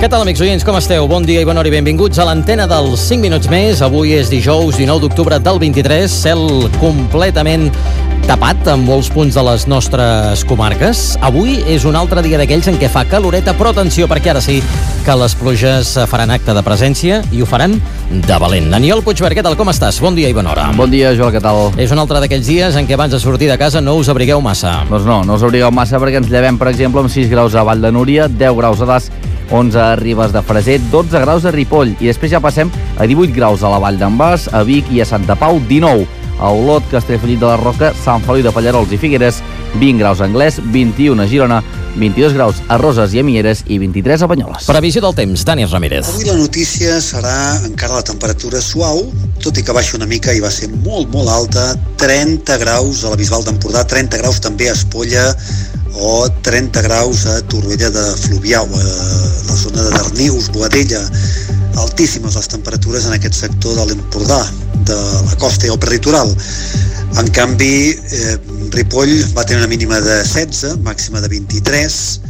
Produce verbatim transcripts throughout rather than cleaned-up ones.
tal, amics oients, com esteu? Bon dia i bona hora i benvinguts a l'antena dels cinc minuts més. Avui és dijous dinou d'octubre del vint-i-tres, cel completament tapat en molts punts de les nostres comarques. Avui és un altre dia d'aquells en què fa caloreta, però atenció, perquè ara sí que les pluges faran acte de presència i ho faran de valent. Aniol Puigvert, què tal, com estàs? Bon dia i bona hora. Bon dia, Joel, què tal? És un altre d'aquells dies en què abans de sortir de casa no us abrigueu massa. Doncs no, no us abrigueu massa perquè ens llevem, per exemple, amb sis graus a Vall de Núria, deu graus a Das, onze a Ribes de Freser, dotze graus a Ripoll i després ja passem a divuit graus a la Vall d'en Bas, a Vic i a Santa Pau, dinou a Olot, Castellfollit de la Roca, Sant Feliu de Pallerols i Figueres, vint graus a Anglès, vint-i-un a Girona, vint-i-dos graus a Roses i a Mieres i vint-i-tres a Banyoles. Previsió del temps, Dani Ramírez. Avui la notícia serà encara la temperatura suau, tot i que baixa una mica i va ser molt, molt alta, trenta graus a la Bisbal d'Empordà, trenta graus també a Espolla, o trenta graus a Torroella de Fluvià, a la zona de Darnius, Boadella. Altíssimes les temperatures en aquest sector de l'Empordà, de la costa i el prelitoral. En canvi, eh, Ripoll va tenir una mínima de setze, màxima de vint-i-tres,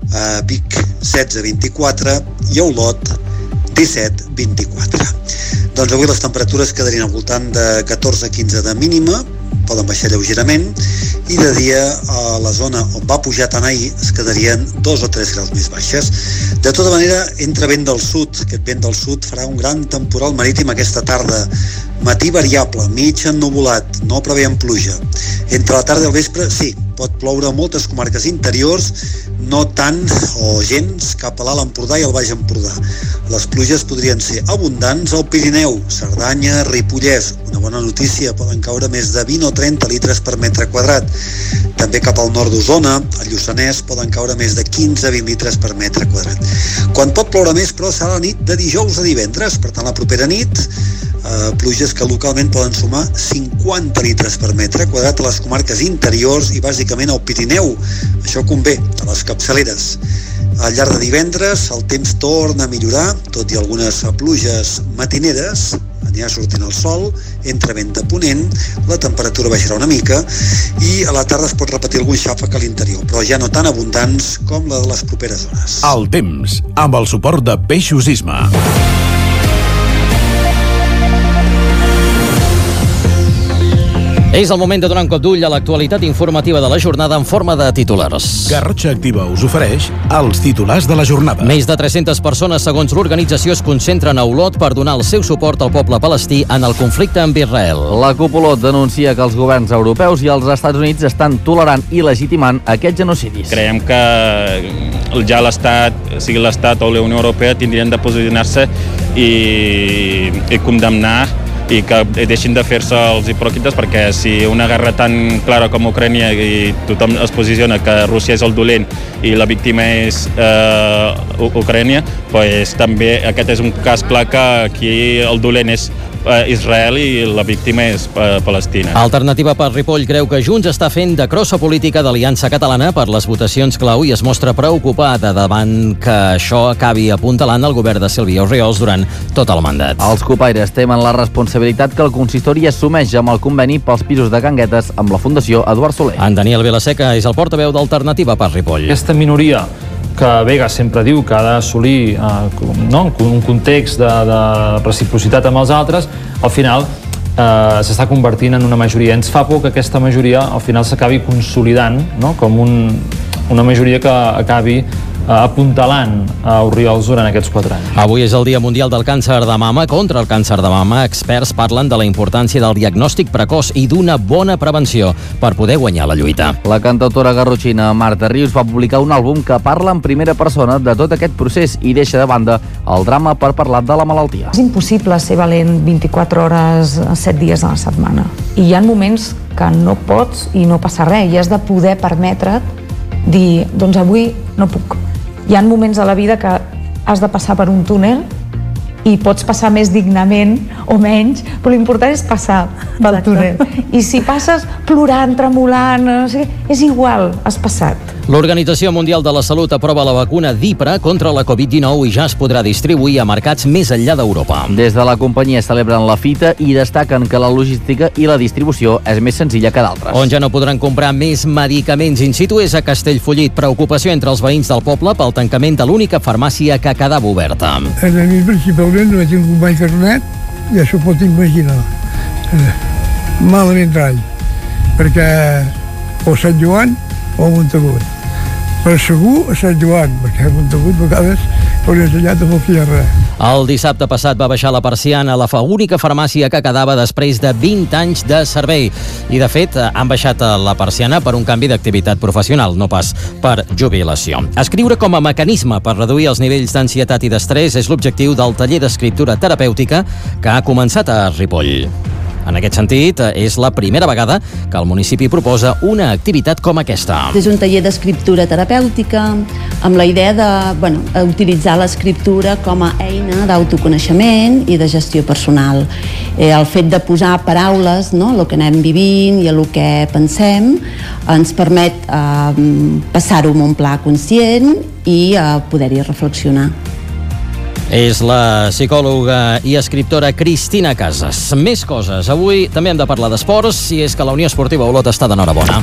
a Vic setze a vint-i-quatre i a Olot disset a vint-i-quatre. Doncs avui les temperatures quedarien al voltant de catorze a quinze de mínima, poden baixar lleugerament, i de dia a la zona on va pujar tant ahir es quedarien dos o tres graus més baixes. De tota manera, entra vent del sud. Aquest vent del sud farà un gran temporal marítim aquesta tarda. Matí variable, mig ennuvolat, no preveiem pluja. Entre la tarda i el vespre, sí, pot ploure a moltes comarques interiors, no tant o gens cap a l'Alt Empordà i el Baix Empordà. Les pluges podrien ser abundants al Pirineu, Cerdanya, Ripollès. Una bona notícia, poden caure més de vint o trenta litres per metre quadrat. També cap al nord d'Osona, al Lluçanès, poden caure més de quinze a vint litres per metre quadrat. Quan pot ploure més, però, serà la nit de dijous a divendres, per tant, la propera nit, eh, pluges que localment poden sumar cinquanta litres per metre quadrat a les comarques interiors i bàsicament al Pirineu. Això convé a les capçaleres. Al llarg de divendres el temps torna a millorar, tot i algunes pluges matineres, anirà sortint el sol, entre vent de ponent, la temperatura baixarà una mica i a la tarda es pot repetir algun xàfec a l'interior, però ja no tan abundants com la de les properes hores. El temps, amb el suport de Peixos Isma. És el moment de donar un cop d'ull a l'actualitat informativa de la jornada en forma de titulars. Garrotxa Activa us ofereix els titulars de la jornada. Més de tres-centes persones, segons l'organització, es concentren a Olot per donar el seu suport al poble palestí en el conflicte amb Israel. La CUP Olot denuncia que els governs europeus i els Estats Units estan tolerant i legitimant aquests genocidis. Creiem que ja l'Estat, sigui l'Estat o la Unió Europea, tindrien de posicionar-se i, i condemnar i que deixin de fer-se els hipòcrites, perquè si una guerra tan clara com Ucrània i tothom es posiciona que Rússia és el dolent i la víctima és eh, Ucrània, pues, també aquest és un cas clar que aquí el dolent és eh, Israel i la víctima és eh, Palestina. Alternativa per Ripoll creu que Junts està fent de crossa política d'Aliança Catalana per les votacions clau i es mostra preocupada davant que això acabi apuntalant el govern de Sílvia Orriols durant tot el mandat. Els copaires temen la responsabilitat que el consistori assumeix amb el conveni pels pisos de Canguetes amb la Fundació Eduard Soler. En Daniel Vilaseca és el portaveu d'Alternativa per Ripoll. Aquesta minoria que Vega sempre diu que ha d'assolir eh, no? un context de, de reciprocitat amb els altres, al final eh, s'està convertint en una majoria. Ens fa por que aquesta majoria al final s'acabi consolidant, no? Com un, una majoria que acabi apuntalant a Orriols durant aquests quatre anys. Avui és el Dia Mundial del Càncer de Mama. Contra el càncer de mama, experts parlen de la importància del diagnòstic precoç i d'una bona prevenció per poder guanyar la lluita. La cantautora garrotxina Marta Rius va publicar un àlbum que parla en primera persona de tot aquest procés i deixa de banda el drama per parlar de la malaltia. És impossible ser valent vint-i-quatre hores, set dies a la setmana. I hi ha moments que no pots i no passa res, i has de poder permetre't dir, doncs avui no puc. Hi ha moments a la vida que has de passar per un túnel i pots passar més dignament o menys, però l'important és passar pel túnel I si passes plorant, tremolant, no sé, és igual, has passat. L'Organització Mundial de la Salut aprova la vacuna d'Ipra contra la covid dinou i ja es podrà distribuir a mercats més enllà d'Europa. Des de la companyia celebren la fita i destaquen que la logística i la distribució és més senzilla que d'altres. On ja no podran comprar més medicaments in situ és a Castellfollit. Preocupació entre els veïns del poble pel tancament de l'única farmàcia que quedava oberta. A mi principalment no he tingut mai carnet, ja s'ho pot imaginar. Malament rai, perquè o Sant Joan o Montagut. Però segur a Sant Joan, perquè a Montagut a vegades hauria ensenyat amb el que hi ha res. El dissabte passat va baixar la persiana a la única farmàcia que quedava després de vint anys de servei. I, de fet, han baixat la persiana per un canvi d'activitat professional, no pas per jubilació. Escriure com a mecanisme per reduir els nivells d'ansietat i d'estrès és l'objectiu del taller d'escriptura terapèutica que ha començat a Ripoll. En aquest sentit, és la primera vegada que el municipi proposa una activitat com aquesta. És un taller d'escriptura terapèutica amb la idea de bueno, utilitzar l'escriptura com a eina d'autoconeixement i de gestió personal. Eh, el fet de posar paraules, no, el que anem vivint i el que pensem, ens permet eh, passar-ho en un pla conscient i eh, poder-hi reflexionar. És la psicòloga i escriptora Cristina Casas. Més coses. Avui també hem de parlar d'esports, i és que la Unió Esportiva Olot està d'enhorabona.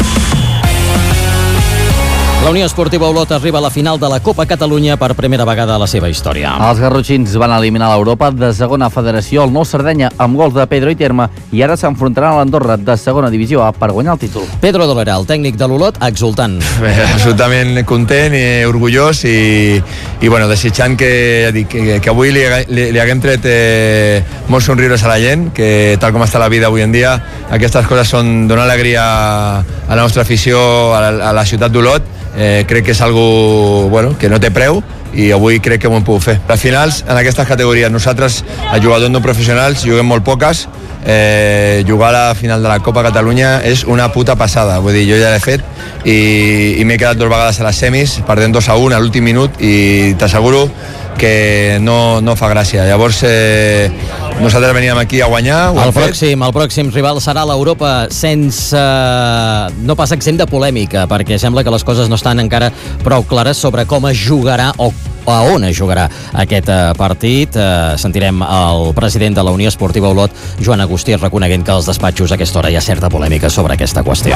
La Unió Esportiva Olot arriba a la final de la Copa Catalunya per primera vegada a la seva història. Els garrotxins van eliminar l'Europa de segona federació al Nou Sardenya amb gols de Pedro i Terme i ara s'enfrontaran a l'Andorra de segona divisió A per guanyar el títol. Pedro Dolera, el tècnic de l'Olot, exultant. Bé, absolutament content i orgullós i, i bueno, desitjant que, que, que avui li, li, li haguem tret eh, molts somriures a la gent, que tal com està la vida avui en dia, aquestes coses són donar alegria a la nostra afició, a la, a la ciutat d'Olot. Eh, crec que és algo bueno, que no té preu i avui crec que ho hem pogut fer. Les finals en aquestes categories, nosaltres, els jugadors no professionals, juguem molt poques. Eh, jugar a la final de la Copa Catalunya és una puta passada, vull dir, jo ja l'he fet i, i m'he quedat dues vegades a les semis, perdent dos a un a l'últim minut i t'asseguro que no, no fa gràcia. Llavors eh, nosaltres veníem aquí a guanyar. El pròxim, el pròxim rival serà l'Europa sense... no pas exempt de polèmica, perquè sembla que les coses no estan encara prou clares sobre com es jugarà o a on es jugarà aquest partit. Eh, sentirem el president de la Unió Esportiva Olot, Joan Agustí, reconeguent que als despatxos a aquesta hora hi ha certa polèmica sobre aquesta qüestió.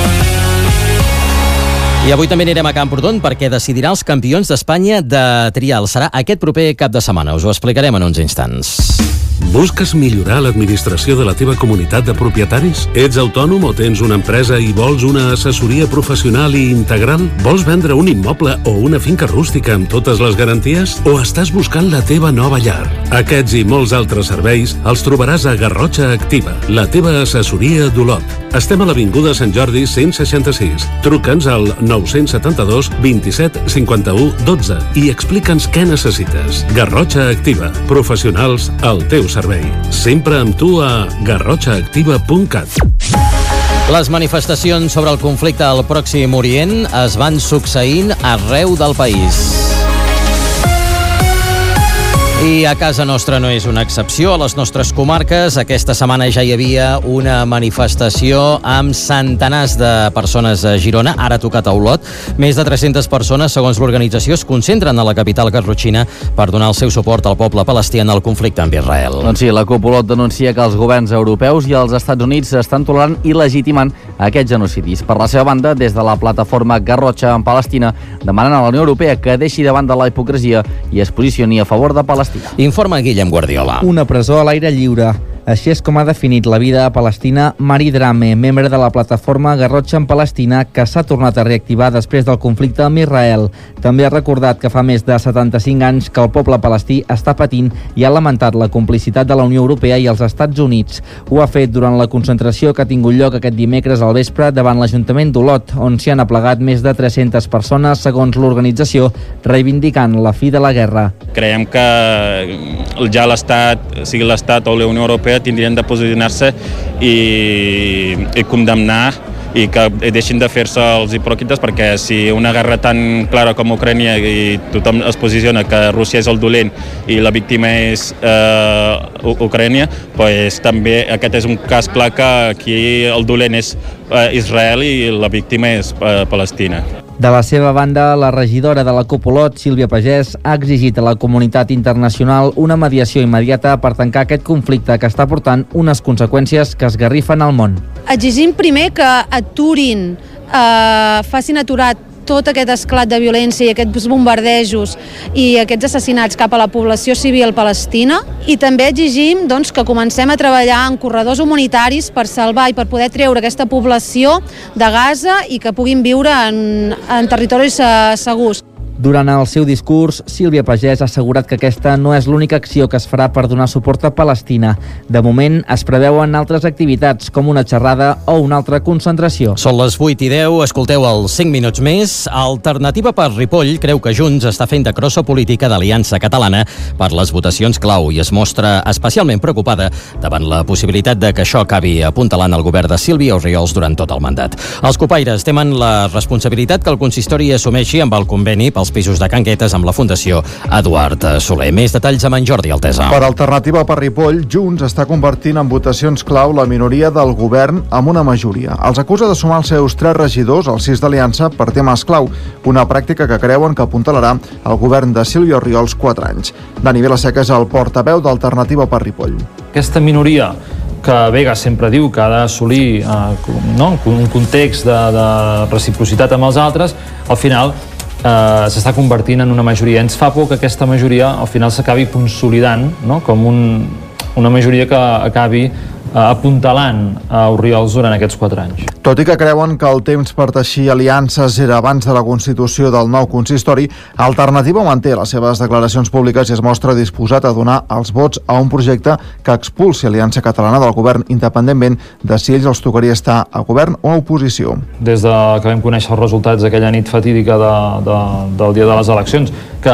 I avui també anirem a Camprodon perquè decidirà els campions d'Espanya de trial. Serà aquest proper cap de setmana. Us ho explicarem en uns instants. Busques millorar l'administració de la teva comunitat de propietaris? Ets autònom o tens una empresa i vols una assessoria professional i integral? Vols vendre un immoble o una finca rústica amb totes les garanties? O estàs buscant la teva nova llar? Aquests i molts altres serveis els trobaràs a Garrotxa Activa, la teva assessoria d'Olot. Estem a l'Avinguda Sant Jordi cent seixanta-sis. Truca'ns al nou-cents setanta-dos vint-i-set cinquanta-u dotze i explica'ns què necessites. Garrotxa Activa, professionals al teu servei. Sempre amb tu a garrotxa activa punt cat. Les manifestacions sobre el conflicte al Pròxim Orient es van succeint arreu del país. I a casa nostra no és una excepció. A les nostres comarques aquesta setmana ja hi havia una manifestació amb centenars de persones a Girona, ara ha tocat a Olot. Més de tres-centes persones, segons l'organització, es concentren a la capital garrotxina per donar el seu suport al poble palestí en el conflicte amb Israel. Doncs sí, la CUP Olot denuncia que els governs europeus i els Estats Units estan tolerant i legitimant aquests genocidis. Per la seva banda, des de la plataforma Garrotxa en Palestina, demanen a la Unió Europea que deixi de banda la hipocresia i es posicioni a favor de Palestina. Informa Guillem Guardiola. Una presó a l'aire lliure. Així és com ha definit la vida a Palestina Mari Drame, membre de la plataforma Garrotxa en Palestina, que s'ha tornat a reactivar després del conflicte amb Israel. També ha recordat que fa més de setanta-cinc anys que el poble palestí està patint i ha lamentat la complicitat de la Unió Europea i els Estats Units. Ho ha fet durant la concentració que ha tingut lloc aquest dimecres al vespre davant l'Ajuntament d'Olot, on s'hi han aplegat més de tres-centes persones, segons l'organització, reivindicant la fi de la guerra. Creiem que ja l'Estat, sigui l'Estat o la Unió Europea, tindrien de posicionar-se i, i condemnar i que deixin de fer-se els hipòcrites, perquè si una guerra tan clara com Ucrània i tothom es posiciona que Rússia és el dolent i la víctima és eh, Ucrània, pues, també aquest és un cas clar que aquí el dolent és eh, Israel i la víctima és eh, Palestina. De la seva banda, la regidora de la Copolot, Sílvia Pagès, ha exigit a la comunitat internacional una mediació immediata per tancar aquest conflicte que està portant unes conseqüències que esgarrifen el món. Exigim primer que aturin, eh, facin aturar tot aquest esclat de violència i aquests bombardejos i aquests assassinats cap a la població civil palestina, i també exigim doncs, que comencem a treballar en corredors humanitaris per salvar i per poder treure aquesta població de Gaza i que puguin viure en, en territoris eh, segurs. Durant el seu discurs, Sílvia Pagès ha assegurat que aquesta no és l'única acció que es farà per donar suport a Palestina. De moment, es preveuen altres activitats, com una xerrada o una altra concentració. Són les vuit i deu, escolteu els cinc minuts més. Alternativa per Ripoll creu que Junts està fent de crossa política d'Aliança Catalana per les votacions clau i es mostra especialment preocupada davant la possibilitat de que això acabi apuntalant el govern de Sílvia Orriols durant tot el mandat. Els copaires temen la responsabilitat que el consistori assumeixi amb el conveni pels pisos de Can Guetes amb la Fundació Eduard Soler. Més detalls amb en Jordi Altesa. Per Alternativa per Ripoll, Junts està convertint en votacions clau la minoria del govern amb una majoria. Els acusa de sumar els seus tres regidors, els sis d'Aliança, per temes clau, una pràctica que creuen que apuntalarà el govern de Sílvia Orriols quatre anys. Dani Vilaseca és el portaveu d'Alternativa per Ripoll. Aquesta minoria que Vega sempre diu que ha d'assolir eh, no? un context de, de reciprocitat amb els altres, al final Uh, s'està convertint en una majoria. Ens fa por que aquesta majoria al final s'acabi consolidant, no? Com un, una majoria que acabi uh, apuntalant a Orriols durant aquests quatre anys. Tot i que creuen que el temps per teixir aliances era abans de la constitució del nou consistori, Alternativa manté les seves declaracions públiques i es mostra disposat a donar els vots a un projecte que expulsi Aliança Catalana del govern independentment de si ells els tocaria estar a govern o a oposició. Des de que vam conèixer els resultats d'aquella nit fatídica de, de, del dia de les eleccions, que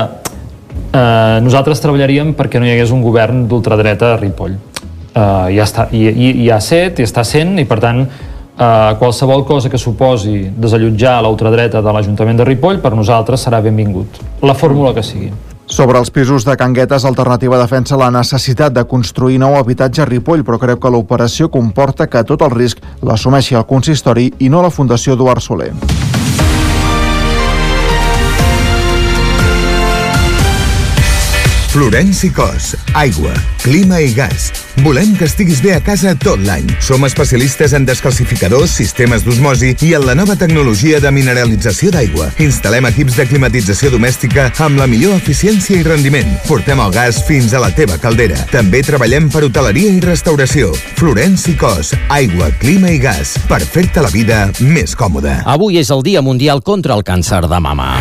eh, nosaltres treballaríem perquè no hi hagués un govern d'ultradreta a Ripoll. Uh, ja està, i, i, i ha set, i està sent, i per tant uh, qualsevol cosa que suposi desallotjar la ultradreta de l'Ajuntament de Ripoll per nosaltres serà benvingut, la fórmula que sigui. Sobre els pisos de Can Guetes, Alternativa defensa la necessitat de construir nou habitatge a Ripoll, però creu que l'operació comporta que tot el risc l'assumeixi el consistori i no la Fundació Eduard Soler. Florenci Cos, aigua, clima i gas. Volem que estiguis bé a casa tot l'any. Som especialistes en descalcificadors, sistemes d'osmosi i en la nova tecnologia de mineralització d'aigua. Instal·lem equips de climatització domèstica amb la millor eficiència i rendiment. Portem el gas fins a la teva caldera. També treballem per hoteleria i restauració. Florenci Cos, aigua, clima i gas. Per fer-te la vida més còmoda. Avui és el Dia Mundial contra el Càncer de Mama.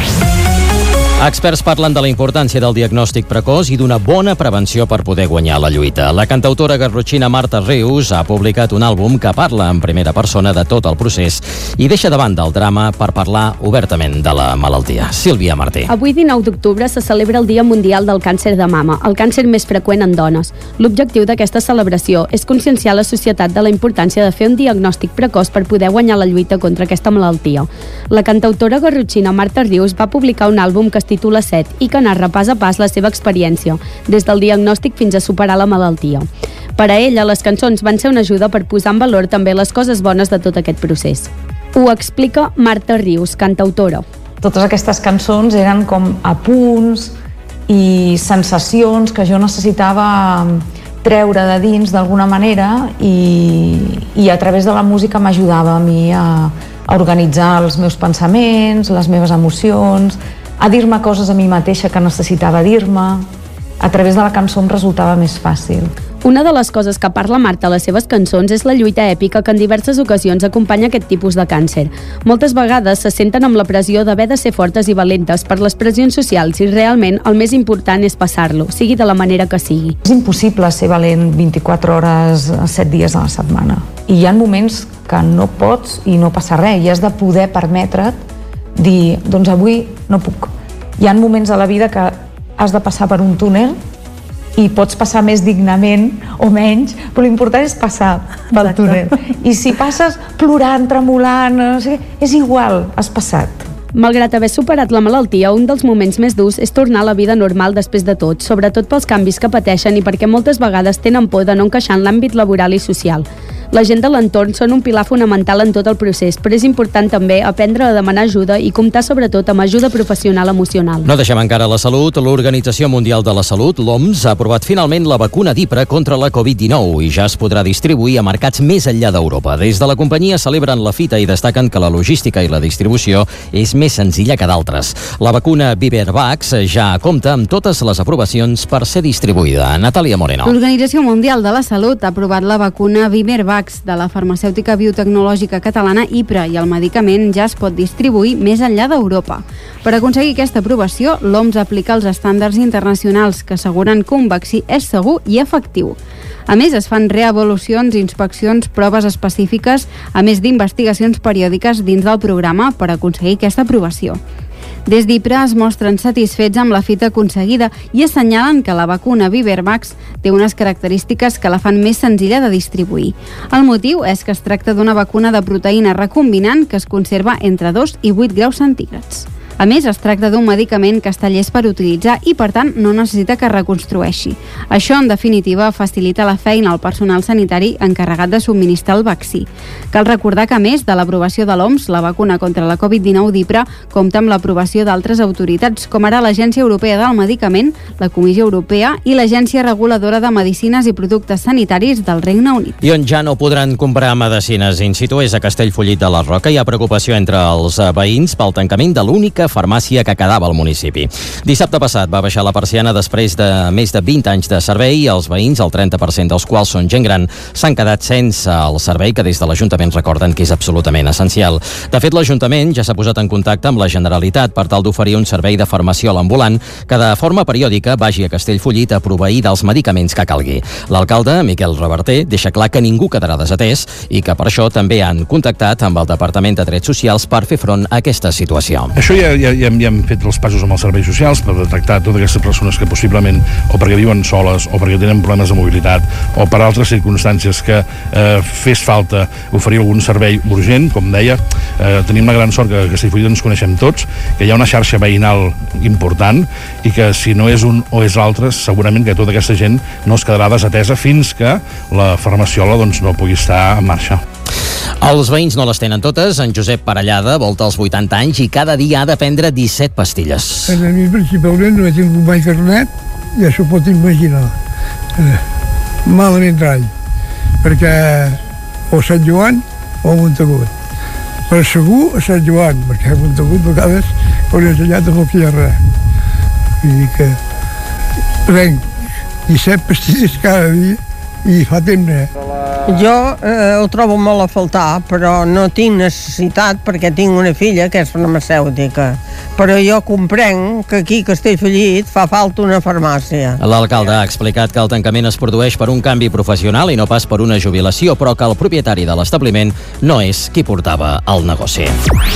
Experts parlen de la importància del diagnòstic precoç i d'una bona prevenció per poder guanyar la lluita. La cantautora garrotxina Marta Rius ha publicat un àlbum que parla en primera persona de tot el procés i deixa de banda el drama per parlar obertament de la malaltia. Sílvia Martí. Avui, dinou d'octubre, se celebra el Dia Mundial del Càncer de Mama, el càncer més freqüent en dones. L'objectiu d'aquesta celebració és conscienciar la societat de la importància de fer un diagnòstic precoç per poder guanyar la lluita contra aquesta malaltia. La cantautora garrotxina Marta Rius va publicar un àlbum que es titula set i que narra pas a pas la seva experiència, des del diagnòstic fins a superar la malaltia. Per a ella, les cançons van ser una ajuda per posar en valor també les coses bones de tot aquest procés. Ho explica Marta Rius, cantautora. Totes aquestes cançons eren com apunts i sensacions que jo necessitava treure de dins d'alguna manera i, i a través de la música m'ajudava a mi a, a organitzar els meus pensaments, les meves emocions, a dir-me coses a mi mateixa que necessitava dir-me. A través de la cançó em resultava més fàcil. Una de les coses que parla Marta a les seves cançons és la lluita èpica que en diverses ocasions acompanya aquest tipus de càncer. Moltes vegades se senten amb la pressió d'haver de ser fortes i valentes per les pressions socials i realment el més important és passar-lo, sigui de la manera que sigui. És impossible ser valent vint-i-quatre hores, set dies a la setmana. I hi ha moments que no pots i no passa res, i has de poder permetre't dir, doncs avui no puc. Hi ha moments a la vida que has de passar per un túnel i pots passar més dignament o menys, però l'important és passar pel túnel. I si passes plorant, tremolant, no sé què, és igual, has passat. Malgrat haver superat la malaltia, un dels moments més durs és tornar a la vida normal després de tot, sobretot pels canvis que pateixen i perquè moltes vegades tenen por de no encaixar en l'àmbit laboral i social. La gent de l'entorn són un pilar fonamental en tot el procés, però és important també aprendre a demanar ajuda i comptar sobretot amb ajuda professional emocional. No deixem encara la salut. L'Organització Mundial de la Salut, l'O M S, ha aprovat finalment la vacuna d'Ipra contra la covid dinou i ja es podrà distribuir a mercats més enllà d'Europa. Des de la companyia celebren la fita i destaquen que la logística i la distribució és més senzilla que d'altres. La vacuna Vivervax ja compta amb totes les aprovacions per ser distribuïda. Natàlia Moreno. L'Organització Mundial de la Salut ha aprovat la vacuna Vivervax de la farmacèutica biotecnològica catalana Ipra i el medicament ja es pot distribuir més enllà d'Europa. Per aconseguir aquesta aprovació, l'O M S aplica els estàndards internacionals que asseguren que un vaccí és segur i efectiu. A més, es fan reavaluacions, inspeccions, proves específiques, a més d'investigacions periòdiques dins del programa per aconseguir aquesta aprovació. Des d'Ipra es mostren satisfets amb la fita aconseguida i assenyalen que la vacuna Vivervax té unes característiques que la fan més senzilla de distribuir. El motiu és que es tracta d'una vacuna de proteïna recombinant que es conserva entre dos i vuit graus centígrads. A més, es tracta d'un medicament que està llest per utilitzar i, per tant, no necessita que es reconstrueixi. Això, en definitiva, facilita la feina al personal sanitari encarregat de subministrar el vaccí. Cal recordar que, a més de l'aprovació de l'O M S, la vacuna contra la covid dinou d'Ipra compta amb l'aprovació d'altres autoritats, com ara l'Agència Europea del Medicament, la Comissió Europea i l'Agència Reguladora de Medicines i Productes Sanitaris del Regne Unit. I on ja no podran comprar medicines in situ és a Castellfollit de la Roca. Hi ha preocupació entre els veïns pel tancament de l'única farmàcia que quedava al municipi. Dissabte passat va baixar la persiana després de més de vint anys de servei i els veïns, el trenta per cent dels quals són gent gran, s'han quedat sense el servei que des de l'Ajuntament recorden que és absolutament essencial. De fet, l'Ajuntament ja s'ha posat en contacte amb la Generalitat per tal d'oferir un servei de farmaciol ambulant que de forma periòdica vagi a Castellfollit a proveir dels medicaments que calgui. L'alcalde, Miquel Reverter, deixa clar que ningú quedarà desatès i que per això també han contactat amb el Departament de Drets Socials per fer front a aquesta situació. Això ja Ja, ja, ja hem fet els passos amb els serveis socials per detectar totes aquestes persones que possiblement o perquè viuen soles o perquè tenen problemes de mobilitat o per altres circumstàncies que eh, fes falta oferir algun servei urgent, com deia. Eh, tenim la gran sort que a Castellfollit ens coneixem tots, que hi ha una xarxa veïnal important i que si no és un o és l'altre, segurament que tota aquesta gent no es quedarà desatesa fins que la farmaciola doncs, no pugui estar en marxa. Els veïns no les tenen totes. En Josep Parellada volta als vuitanta anys i cada dia ha de prendre disset pastilles. A mi principalment no he tingut mai carnet, ja s'ho pot imaginar. Eh, malament rai, perquè o Sant Joan o Montagut. Però segur a Sant Joan, perquè a Montagut a vegades ho he ensenyat amb el que hi ha res. Vull dir que prenc disset pastilles cada dia i fa temps, eh? Jo eh, ho trobo molt a faltar, però no tinc necessitat perquè tinc una filla que és farmacèutica. Però jo comprenc que aquí a Castellfollit fa falta una farmàcia. L'alcalde ha explicat que el tancament es produeix per un canvi professional i no pas per una jubilació, però que el propietari de l'establiment no és qui portava el negoci.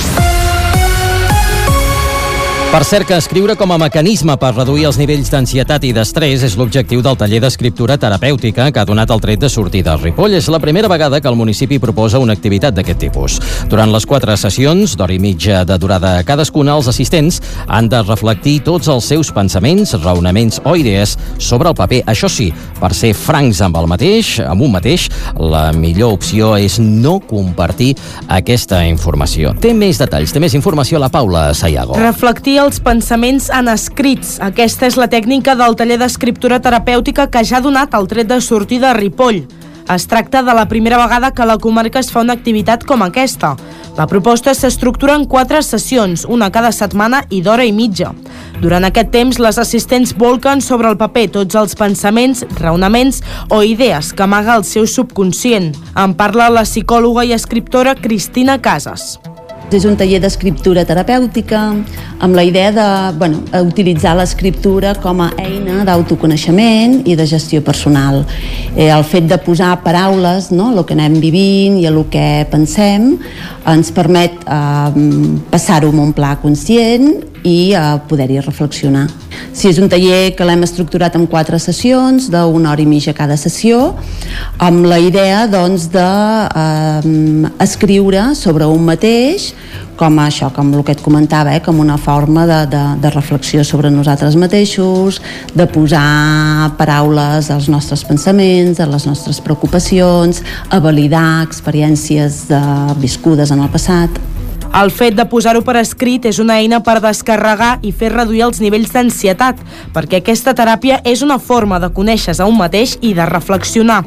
Per cert, que escriure com a mecanisme per reduir els nivells d'ansietat i d'estrès és l'objectiu del taller d'escriptura terapèutica que ha donat el tret de sortida a Ripoll. És la primera vegada que el municipi proposa una activitat d'aquest tipus. Durant les quatre sessions, d'hora i mitja de durada cadascuna, els assistents han de reflectir tots els seus pensaments, raonaments o idees sobre el paper. Això sí, per ser francs amb el mateix, amb un mateix, la millor opció és no compartir aquesta informació. Té més detalls, té més informació la Paula Sayago. Reflectir els pensaments en escrits. Aquesta és la tècnica del taller d'escriptura terapèutica que ja ha donat el tret de sortida a Ripoll. Es tracta de la primera vegada que a la comarca es fa una activitat com aquesta. La proposta s'estructura en quatre sessions, una cada setmana i d'hora i mitja. Durant aquest temps, les assistents volquen sobre el paper tots els pensaments, raonaments o idees que amaga el seu subconscient. En parla la psicòloga i escriptora Cristina Casas. És un taller d'escriptura terapèutica amb la idea de bueno, utilitzar l'escriptura com a eina d'autoconeixement i de gestió personal. Eh, el fet de posar paraules, no, el que anem vivint i el que pensem, ens permet eh, passar-ho en un pla conscient i eh, poder-hi reflexionar. Sí, és un taller que l'hem estructurat en quatre sessions, d'una hora i mitja cada sessió, amb la idea doncs, de eh, escriure sobre un mateix, com això, com el que et comentava, eh, com una forma de, de, de reflexió sobre nosaltres mateixos, de posar paraules als nostres pensaments, a les nostres preocupacions, a validar experiències de, viscudes en el passat. El fet de posar-ho per escrit és una eina per descarregar i fer reduir els nivells d'ansietat, perquè aquesta teràpia és una forma de conèixer-se a un mateix i de reflexionar.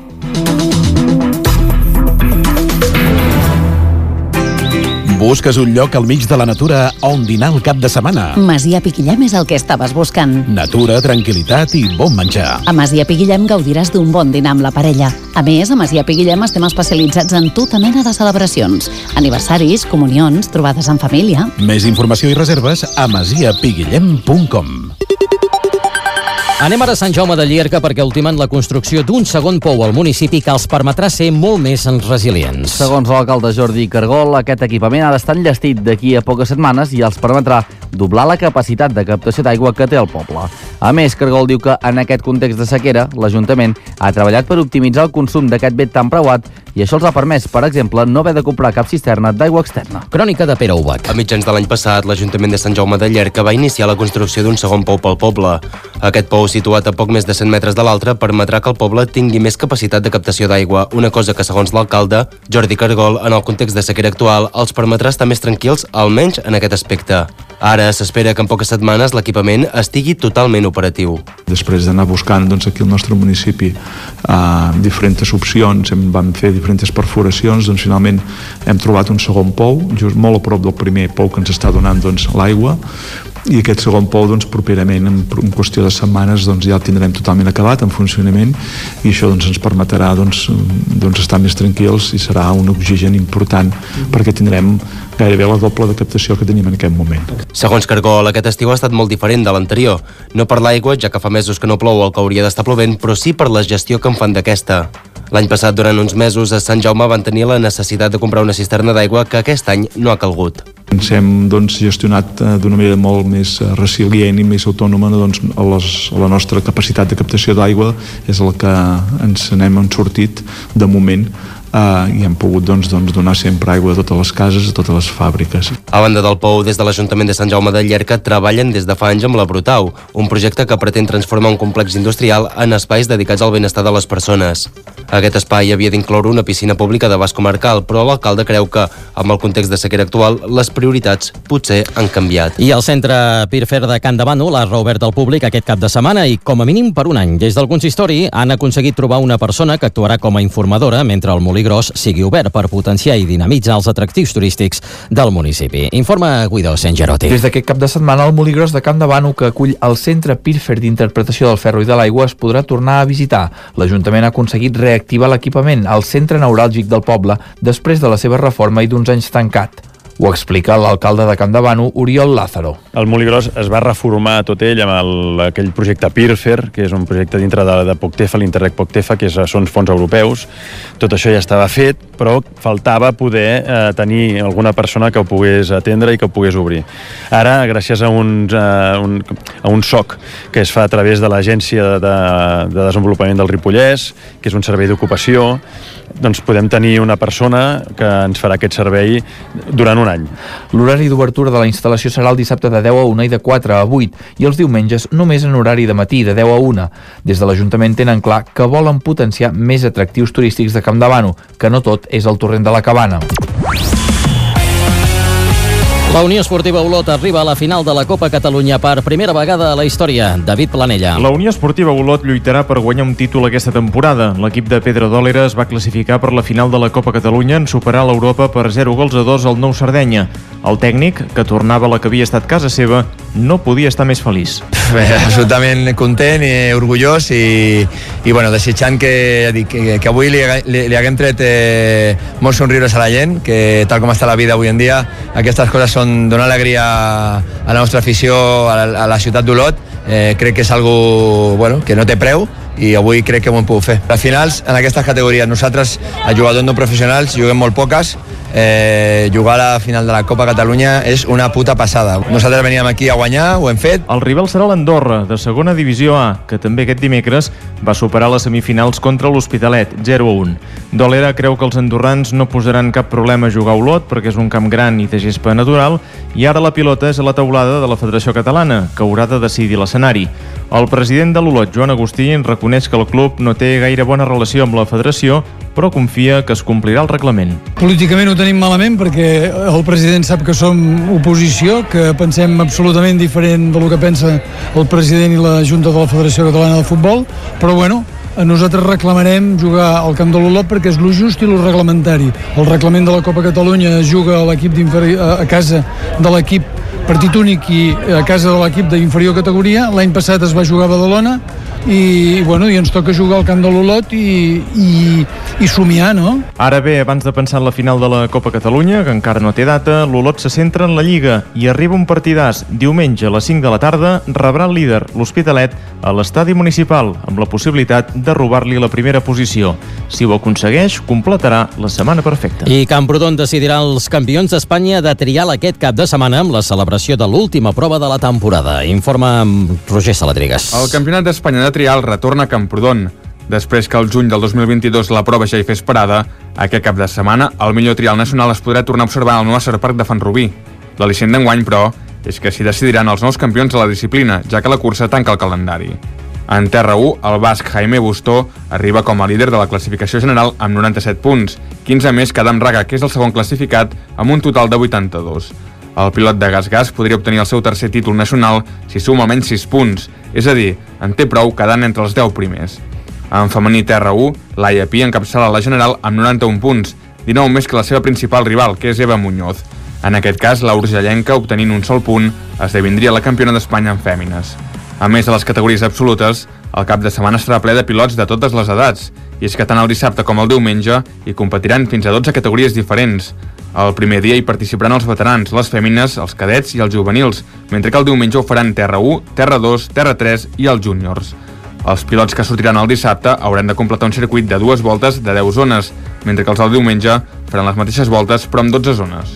Busques un lloc al mig de la natura on dinar el cap de setmana. Masia Piquillem és el que estaves buscant. Natura, tranquil·litat i bon menjar. A Masia Piquillem gaudiràs d'un bon dinar amb la parella. A més, a Masia Piquillem estem especialitzats en tota mena de celebracions. Aniversaris, comunions, trobades en família. Més informació i reserves a masia piguillem punt com. Anem ara a Sant Jaume de Llierca perquè ultimen la construcció d'un segon pou al municipi que els permetrà ser molt més resilients. Segons l'alcalde Jordi Cargol, aquest equipament ha d'estar enllestit d'aquí a poques setmanes i els permetrà doblar la capacitat de captació d'aigua que té el poble. A més, Cargol diu que en aquest context de sequera, l'Ajuntament ha treballat per optimitzar el consum d'aquest bé tan preuat i això els ha permès, per exemple, no haver de comprar cap cisterna d'aigua externa. Crònica de Pere Ubach. A mitjans de l'any passat, l'Ajuntament de Sant Jaume de Llierca va iniciar la construcció d'un segon pou pel poble. Aquest pou, situat a poc més de cent metres de l'altre, permetrà que el poble tingui més capacitat de captació d'aigua, una cosa que, segons l'alcalde, Jordi Cargol, en el context de sequera actual, els permetrà estar més tranquils, almenys en aquest aspecte. Ara s'espera que en poques setmanes l'equipament estigui totalment operatiu. Després d'anar buscant doncs, aquí al nostre municipi eh, diferents opcions, hem, vam fer diferents perforacions, doncs finalment hem trobat un segon pou, just molt a prop del primer pou que ens està donant doncs, l'aigua, i aquest segon pou doncs, properament en, en qüestió de setmanes doncs, ja el tindrem totalment acabat en funcionament i això doncs, ens permetrà doncs, doncs, estar més tranquils i serà un oxigen important perquè tindrem gairebé la doble de captació que tenim en aquest moment. Segons Cargol, aquest estiu ha estat molt diferent de l'anterior. No per l'aigua, ja que fa mesos que no plou el que hauria d'estar plovent, però sí per la gestió que en fan d'aquesta. L'any passat, durant uns mesos, a Sant Jaume van tenir la necessitat de comprar una cisterna d'aigua que aquest any no ha calgut. Ens hem doncs, gestionat eh, d'una manera molt més eh, resilient i més autònoma doncs, a, les, a la nostra capacitat de captació d'aigua és el que ens n'hem sortit de moment. Uh, i hem pogut doncs, doncs, donar sempre aigua a totes les cases, a totes les fàbriques. A banda del pou, des de l'Ajuntament de Sant Jaume de Llierca treballen des de fa anys amb la Brutau, un projecte que pretén transformar un complex industrial en espais dedicats al benestar de les persones. Aquest espai havia d'incloure una piscina pública d'abast comarcal, però l'alcalde creu que, amb el context de sequera actual, les prioritats potser han canviat. I el centre Pirfer de Can Davano l'ha reobert al públic aquest cap de setmana i, com a mínim, per un any. Des del consistori han aconseguit trobar una persona que actuarà com a informadora mentre el Molí Gros sigui obert per potenciar i dinamitzar els atractius turístics del municipi. Informa Guido Sengerotti. Des d'aquest cap de setmana, el Molí Gros de Can Davano, que acull el Centre Pirfer d'Interpretació del Ferro i de l'Aigua, es podrà tornar a visitar. L'Ajuntament ha aconseguit reactivar l'equipament al centre neuràlgic del poble després de la seva reforma i d'uns anys tancat. Ho explica l'alcalde de Can Davano, Oriol Lázaro. El Molí Gros es va reformar tot ell amb el, aquell projecte Pirfer, que és un projecte dintre de, de POCTEFA, l'Interreg POCTEFA, que és, són fons europeus. Tot això ja estava fet, però faltava poder eh, tenir alguna persona que ho pogués atendre i que ho pogués obrir. Ara, gràcies a un, a un, a un S O C que es fa a través de l'Agència de, de Desenvolupament del Ripollès, que és un servei d'ocupació, doncs podem tenir una persona que ens farà aquest servei durant un any. L'horari d'obertura de la instal·lació serà el dissabte de deu a una i de quatre a vuit i els diumenges només en horari de matí de deu a una. Des de l'Ajuntament tenen clar que volen potenciar més atractius turístics de Can Davano, que no tot és el torrent de la Cabana. La Unió Esportiva Olot arriba a la final de la Copa Catalunya per primera vegada a la història. David Planella. La Unió Esportiva Olot lluitarà per guanyar un títol aquesta temporada. L'equip de Pedro Dòlera es va classificar per la final de la Copa Catalunya en superar l'Europa per zero gols a dos al Nou Sardenya. El tècnic, que tornava a la que havia estat casa seva, no podia estar més feliç. Bé, absolutament content i orgullós i, i bueno, desitjant que, que, que avui li, li, li haguem tret eh, molts somriures a la gent, que tal com està la vida avui en dia, aquestes coses són donar alegria a la nostra afició, a la, a la ciutat d'Olot. Eh, crec que és algo bueno, que no té preu i avui crec que ho hem pogut fer. A finals, en aquestes categories, nosaltres, els jugadors no professionals, juguem molt poques, eh, jugar a la final de la Copa Catalunya és una puta passada. Nosaltres veníem aquí a guanyar, ho hem fet. El rival serà l'Andorra, de segona divisió A, que també aquest dimecres va superar les semifinals contra l'Hospitalet, zero a un. Dolera creu que els andorrans no posaran cap problema a jugar a Olot perquè és un camp gran i de gespa natural, i ara la pilota és a la teulada de la Federació Catalana, que haurà de decidir l'escenari. El president de l'Olot, Joan Agustí, reconeix que el club no té gaire bona relació amb la federació, però confia que es complirà el reglament. Políticament ho tenim malament perquè el president sap que som oposició, que pensem absolutament diferent del que pensa el president i la Junta de la Federació Catalana de Futbol, però bueno, nosaltres reclamarem jugar al camp de l'Olot perquè és lo just i lo reglamentari. El reglament de la Copa Catalunya es juga a l'equip a casa de l'equip partit únic i a casa de l'equip d'inferior categoria. L'any passat es va jugar a Badalona i, bueno, i ens toca jugar al camp de l'Olot i, i, i somiar, no? Ara bé, abans de pensar en la final de la Copa Catalunya, que encara no té data, l'Olot se centra en la Lliga i arriba un partidàs. Diumenge a les cinc de la tarda rebrà el líder, l'Hospitalet, a l'estadi municipal, amb la possibilitat de robar-li la primera posició. Si ho aconsegueix, completarà la setmana perfecta. I Camprodon decidirà els campions d'Espanya de trial aquest cap de setmana amb la celebració de l'última prova de la temporada. Informa Roger Saladrigas. El Campionat d'Espanya de trial retorna a Camprodon. Després que el juny del dos mil vint-i-dos la prova ja hi fes parada, aquest cap de setmana el millor trial nacional es podrà tornar a observar al Noasser Park de Font-rubí. L'al·licient d'enguany, però, és que s'hi decidiran els nous campions de la disciplina, ja que la cursa tanca el calendari. En terra u, el basc Jaime Bustó arriba com a líder de la classificació general amb noranta-set punts, quinze més que Adam Raga, que és el segon classificat, amb un total de vuitanta-dos. El pilot de Gas-Gas podria obtenir el seu tercer títol nacional si suma almenys sis punts, és a dir, en té prou quedant entre els deu primers. En femení terra u, Laia Pi encapçala la general amb noranta-un punts, dinou més que la seva principal rival, que és Eva Muñoz. En aquest cas, la urgellenca, obtenint un sol punt, esdevindria la campiona d'Espanya en fèmines. A més de les categories absolutes, el cap de setmana serà ple de pilots de totes les edats, i és que tant el dissabte com el diumenge hi competiran fins a dotze categories diferents. El primer dia hi participaran els veterans, les fèmines, els cadets i els juvenils, mentre que el diumenge ho faran terra u, terra dos, terra tres i els júniors. Els pilots que sortiran el dissabte hauran de completar un circuit de dues voltes de deu zones, mentre que els del diumenge faran les mateixes voltes però amb dotze zones.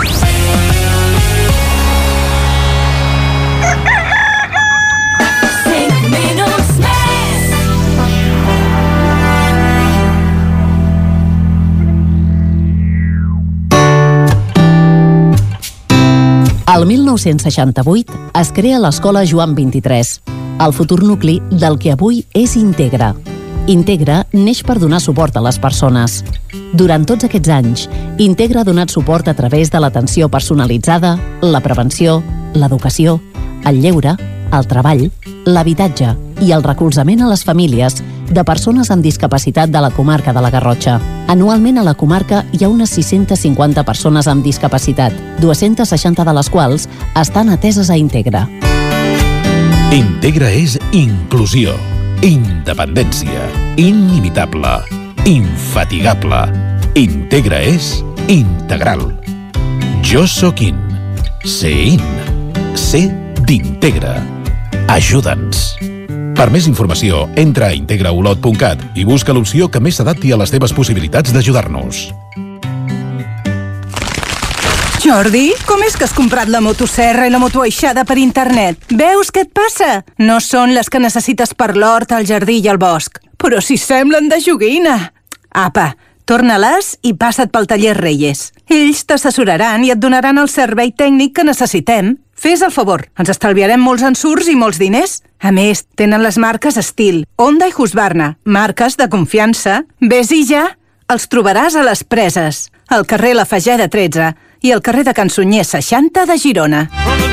El mil nou-cents seixanta-vuit es crea l'Escola Joan vint-i-tres, el futur nucli del que avui és Integra. Integra neix per donar suport a les persones. Durant tots aquests anys, Integra ha donat suport a través de l'atenció personalitzada, la prevenció, l'educació, el lleure, el treball, l'habitatge i el recolzament a les famílies de persones amb discapacitat de la comarca de la Garrotxa. Anualment a la comarca hi ha unes sis-centes cinquanta persones amb discapacitat, dues-centes seixanta de les quals estan ateses a Integra. Integra és inclusió, independència, inimitable, infatigable. Integra és integral. Jo sóc in. Sé in. Sé d'Integra. Ajuda'ns. Per més informació, entra a integra olot punt cat i busca l'opció que més s'adapti a les teves possibilitats d'ajudar-nos. Jordi, com és que has comprat la motoserra i la motoaixada per internet? Veus què et passa? No són les que necessites per l'hort, el jardí i el bosc. Però si semblen de joguina. Apa, torna-les i passa't pel taller Reyes. Ells t'assessoraran i et donaran el servei tècnic que necessitem. Fes el favor, ens estalviarem molts ensurts i molts diners. A més, tenen les marques Estil, Honda i Husqvarna, marques de confiança. Ves-hi ja, els trobaràs a les Preses, al carrer La Fageda tretze i al carrer de Can Sunyer seixanta de Girona.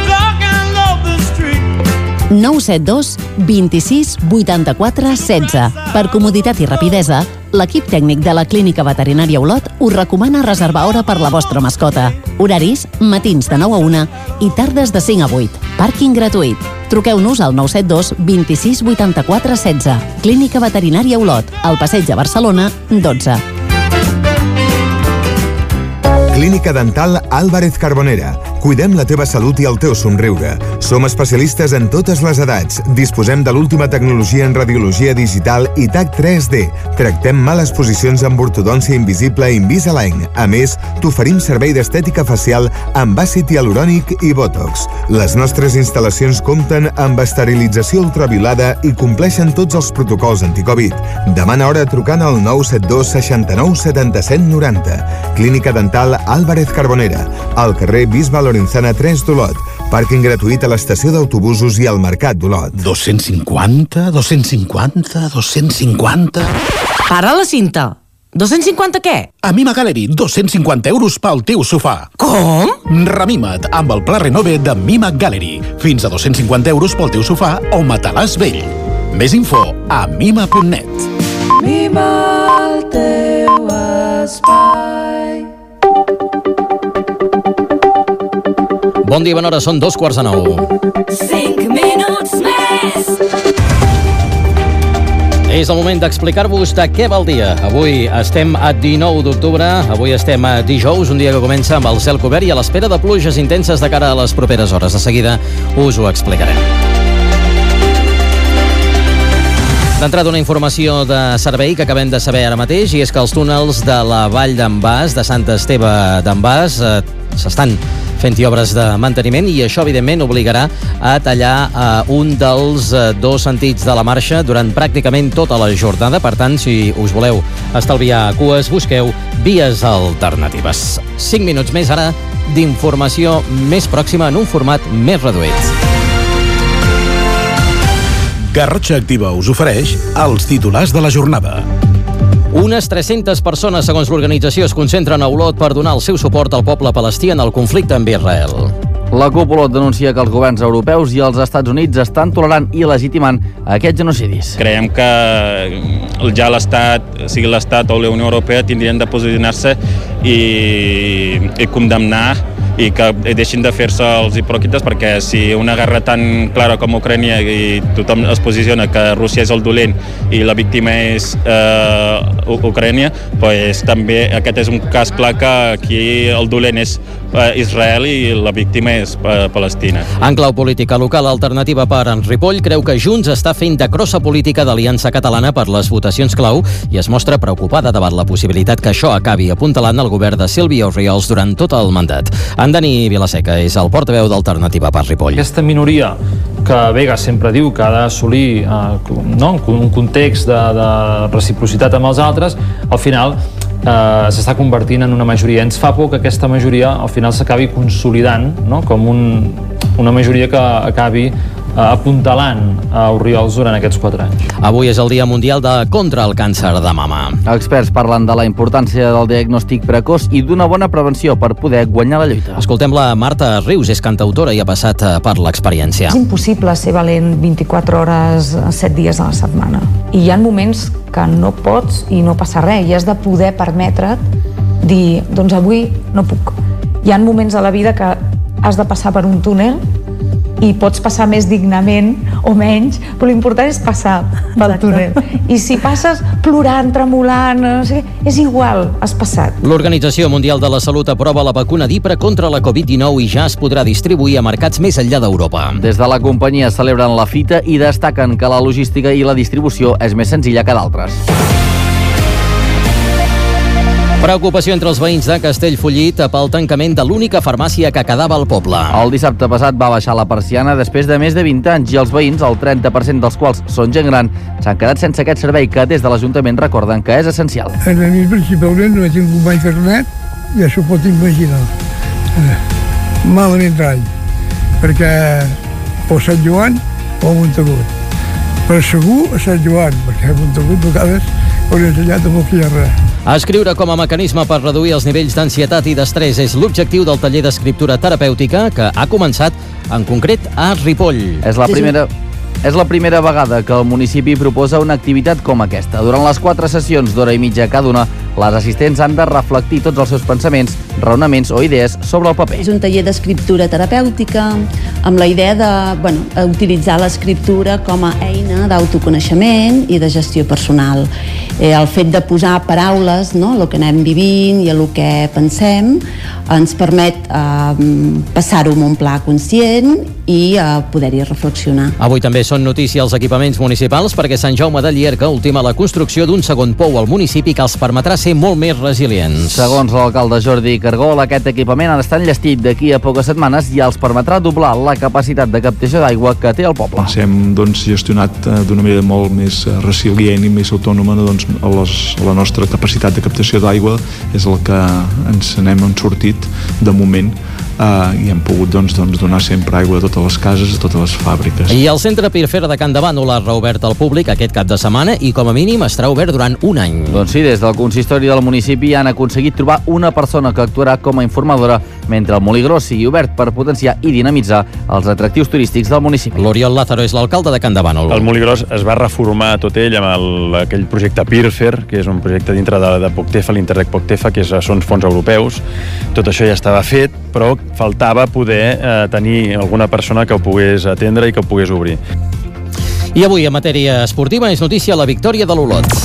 nou set dos vint-i-sis vuitanta-quatre setze. Per comoditat i rapidesa, l'equip tècnic de la Clínica Veterinària Olot us recomana reservar hora per la vostra mascota. Horaris, matins de nou a una i tardes de cinc a vuit. Pàrquing gratuït. Truqueu-nos al nou set dos vint-i-sis vuitanta-quatre setze. Clínica Veterinària Olot, al Passeig de Barcelona, dotze. Clínica Dental Álvarez Carbonera. Cuidem la teva salut i el teu somriure. Som especialistes en totes les edats. Disposem de l'última tecnologia en radiologia digital i T A C tres D. Tractem males posicions amb ortodòncia invisible Invisalign. A més, t'oferim servei d'estètica facial amb àcid hialurònic i Botox. Les nostres instal·lacions compten amb esterilització ultraviolada i compleixen tots els protocols anticovid. Demana hora trucant al nou set dos seixanta-nou setanta-set noranta. Clínica Dental Álvarez Carbonera, al carrer Bisbe Lorenzana tres d'Olot. Pàrquing gratuït a l'estació d'autobusos i al Mercat d'Olot. dos-cents cinquanta, dos-cents cinquanta, dos-cents cinquanta... Para la cinta. dos-cents cinquanta què? A Mima Gallery, dos-cents cinquanta euros pel teu sofà. Com? Remima't amb el pla Renove de Mima Gallery. Fins a dos-cents cinquanta euros pel teu sofà o matalàs vell. Més info a mima punt net. Mima el teu espai. Bon dia, bona hora, són dos quarts de nou. Cinc minuts més. És el moment d'explicar-vos de què va el dia. Avui estem a dinou d'octubre, avui estem a dijous, un dia que comença amb el cel cobert i a l'espera de pluges intenses de cara a les properes hores. De seguida us ho explicarem. D'entrada, una informació de servei que acabem de saber ara mateix, i és que els túnels de la Vall d'en Bas, de Sant Esteve d'en Bas, eh, s'estan fent-hi obres de manteniment i això, evidentment, obligarà a tallar eh, un dels eh, dos sentits de la marxa durant pràcticament tota la jornada. Per tant, si us voleu estalviar cues, busqueu vies alternatives. Cinc minuts més ara d'informació més pròxima en un format més reduït. Garrotxa Activa us ofereix els titulars de la jornada. Unes tres-centes persones, segons l'organització, es concentren a Olot per donar el seu suport al poble palestí en el conflicte amb Israel. La CUP Olot denuncia que els governs europeus i els Estats Units estan tolerant i legitimant aquests genocidis. Creiem que ja l'Estat, sigui l'Estat o la Unió Europea, tindrien de posicionar-se i, i condemnar i que deixin de fer-se els hipòcrites, perquè si una guerra tan clara com Ucrània i tothom es posiciona que Rússia és el dolent i la víctima és eh, Ucrània, pues, també aquest és un cas clar que aquí el dolent és eh, Israel i la víctima és eh, Palestina. En clau política local, Alternativa per en Ripoll creu que Junts està fent de crossa política d'Aliança Catalana per les votacions clau i es mostra preocupada davant la possibilitat que això acabi apuntalant el govern de Sílvia Orriols durant tot el mandat. En Dani Vilaseca és el portaveu d'Alternativa per Ripoll. Aquesta minoria que Vega sempre diu que ha d'assolir eh, no, un context de, de reciprocitat amb els altres, al final eh, s'està convertint en una majoria. Ens fa por que aquesta majoria al final s'acabi consolidant, no? Com un, una majoria que acabi apuntalant a Orriols durant aquests quatre anys. Avui és el Dia Mundial de contra el càncer de mama. Experts parlen de la importància del diagnòstic precoç i d'una bona prevenció per poder guanyar la lluita. Escoltem la Marta Rius, és cantautora i ha passat per l'experiència. És impossible ser valent vint-i-quatre hores, set dies a la setmana. I hi ha moments que no pots i no passa res, i has de poder permetre't dir, doncs avui no puc. Hi ha moments a la vida que has de passar per un túnel i pots passar més dignament o menys, però l'important és passar pel túnel. I si passes plorant, tremolant, no sé, és igual, has passat. L'Organització Mundial de la Salut aprova la vacuna d'Ipra contra la covid dinou i ja es podrà distribuir a mercats més enllà d'Europa. Des de la companyia celebren la fita i destaquen que la logística i la distribució és més senzilla que d'altres. Preocupació entre els veïns de Castellfollit pel tancament de l'única farmàcia que quedava al poble. El dissabte passat va baixar la persiana després de més de vint anys i els veïns, el trenta per cent dels quals són gent gran, s'han quedat sense aquest servei que des de l'Ajuntament recorden que és essencial. A mi principalment no he tingut mai carnet, ja s'ho pot imaginar. Eh, malament rai, perquè o Sant Joan o Montagut. Però segur a Sant Joan, perquè a Montagut a vegades ho he ensenyat amb el que hi ha res. Escriure com a mecanisme per reduir els nivells d'ansietat i d'estrès és l'objectiu del taller d'escriptura terapèutica que ha començat, en concret, a Ripoll. És la primera... És la primera vegada que el municipi proposa una activitat com aquesta. Durant les quatre sessions d'hora i mitja cada una, les assistents han de reflectir tots els seus pensaments, raonaments o idees sobre el paper. És un taller d'escriptura terapèutica amb la idea de bueno, utilitzar l'escriptura com a eina d'autoconeixement i de gestió personal. Eh, el fet de posar paraules, no?, a el que anem vivint i a el que pensem, ens permet eh, passar-ho en un pla conscient i eh, poder-hi reflexionar. Avui també són notícia els equipaments municipals perquè Sant Jaume de Llierca ultima la construcció d'un segon pou al municipi que els permetrà ser molt més resilients. Segons l'alcalde Jordi Cargol, aquest equipament ha d'estar enllestit d'aquí a poques setmanes i els permetrà doblar la capacitat de captació d'aigua que té el poble. Hem doncs, gestionat eh, d'una manera molt més eh, resilient i més autònoma doncs, a les, a la nostra capacitat de captació d'aigua és el que ens n'hem sortit de moment. Uh, i hem pogut doncs, doncs, donar sempre aigua a totes les cases, a totes les fàbriques. I el centre Pirfer de Can de Bànol ha reobert al públic aquest cap de setmana i com a mínim estarà obert durant un any. Doncs sí, des del consistori del municipi han aconseguit trobar una persona que actuarà com a informadora mentre el Molí Gros sigui obert per potenciar i dinamitzar els atractius turístics del municipi. L'Oriol Lázaro és l'alcalde de Can de Bànol. El Molí Gros es va reformar tot ell amb el, aquell projecte Pirfer, que és un projecte dintre de, de POCTEFA, l'Interreg POCTEFA, que és, són fons europeus. Tot això ja estava fet, però faltava poder eh, tenir alguna persona que ho pogués atendre i que ho pogués obrir. I avui, en matèria esportiva, és notícia la victòria de l'Olot.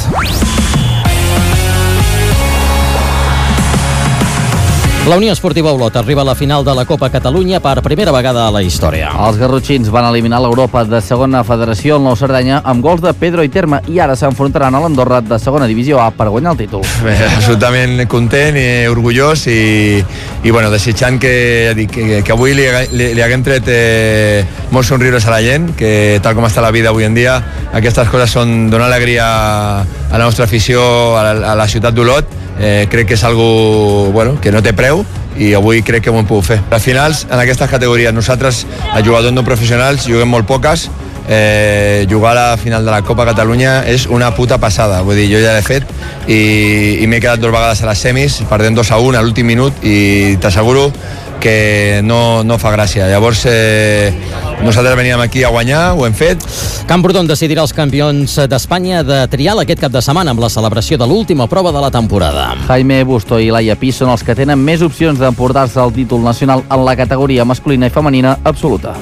La Unió Esportiva Olot arriba a la final de la Copa Catalunya per primera vegada a la història. Els garrotxins van eliminar l'Europa de segona federació, el Nou Sardenya, amb gols de Pedro i Terme, i ara s'enfrontaran a l'Andorra de segona divisió A per guanyar el títol. Bé, absolutament content i orgullós i, i bueno, desitjant que, que, que avui li, li, li haguem tret eh, molts somriures a la gent, que tal com està la vida avui en dia, aquestes coses són donar alegria a la nostra afició, a la, a la ciutat d'Olot. Eh, crec que és algo bueno, que no té preu i avui crec que ho hem pogut fer. Les finals en aquestes categories, nosaltres, els jugadors no professionals, juguem molt poques. Eh, jugar a la final de la Copa Catalunya és una puta passada, vull dir, jo ja l'he fet i, i m'he quedat dues vegades a les semis, perdent dos a un a l'últim minut i t'asseguro que no, no fa gràcia. Llavors eh, nosaltres veníem aquí a guanyar, ho hem fet. Camprodon decidirà els campions d'Espanya de trial aquest cap de setmana amb la celebració de l'última prova de la temporada. Jaime Busto i Laia Pi són els que tenen més opcions d'emportar-se el títol nacional en la categoria masculina i femenina absoluta.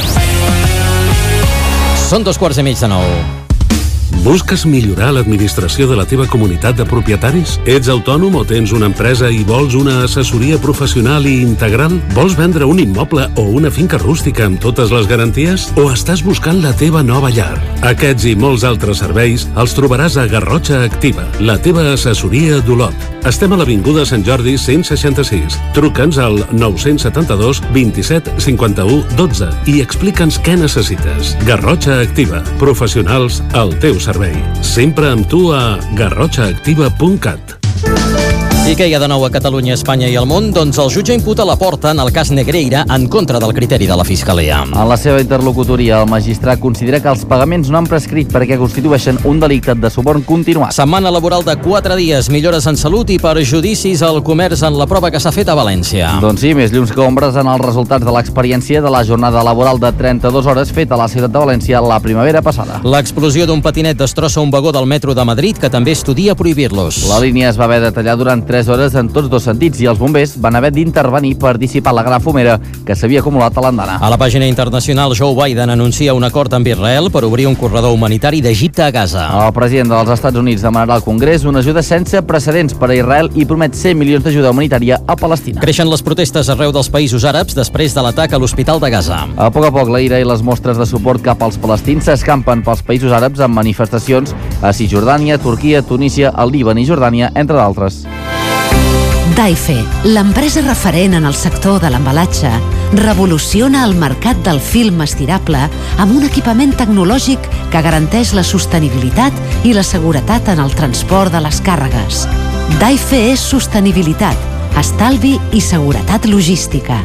Són dos quarts i mig de nou. Busques millorar l'administració de la teva comunitat de propietaris? Ets autònom o tens una empresa i vols una assessoria professional i integral? Vols vendre un immoble o una finca rústica amb totes les garanties? O estàs buscant la teva nova llar? Aquests i molts altres serveis els trobaràs a Garrotxa Activa, la teva assessoria d'Olot. Estem a l'Avinguda Sant Jordi cent seixanta-sis. Truca'ns al nou set dos, vint-i-set, cinquanta-u, dotze i explica'ns què necessites. Garrotxa Activa, professionals al teu servei. Sempre amb tu a garrotxa activa punt cat. I què hi ha de nou a Catalunya, Espanya i el món? Doncs el jutge imputa la Porta en el cas Negreira en contra del criteri de la Fiscalia. En la seva interlocutoria, el magistrat considera que els pagaments no han prescrit perquè constitueixen un delicte de suborn continuat. Setmana laboral de quatre dies, millores en salut i perjudicis al comerç en la prova que s'ha fet a València. Doncs sí, més llums que ombres en els resultats de l'experiència de la jornada laboral de trenta-dues hores feta a la ciutat de València la primavera passada. L'explosió d'un patinet destrossa un vagó del metro de Madrid que també estudia prohibir-los. La línia es va haver de tallar durant tres hores en tots dos sentits i els bombers van haver d'intervenir per dissipar la gran fumera que s'havia acumulat a l'andana. A la pàgina internacional, Joe Biden anuncia un acord amb Israel per obrir un corredor humanitari d'Egipte a Gaza. El president dels Estats Units demanarà al Congrés una ajuda sense precedents per a Israel i promet cent milions d'ajuda humanitària a Palestina. Creixen les protestes arreu dels països àrabs després de l'atac a l'Hospital de Gaza. A poc a poc, la ira i les mostres de suport cap als palestins s'escampen pels països àrabs amb manifestacions a Cisjordània, Turquia, Tunísia, el Líban i Jordània, entre d'altres. Daife, l'empresa referent en el sector de l'embalatge, revoluciona el mercat del film estirable amb un equipament tecnològic que garanteix la sostenibilitat i la seguretat en el transport de les càrregues. Daife és sostenibilitat, estalvi i seguretat logística.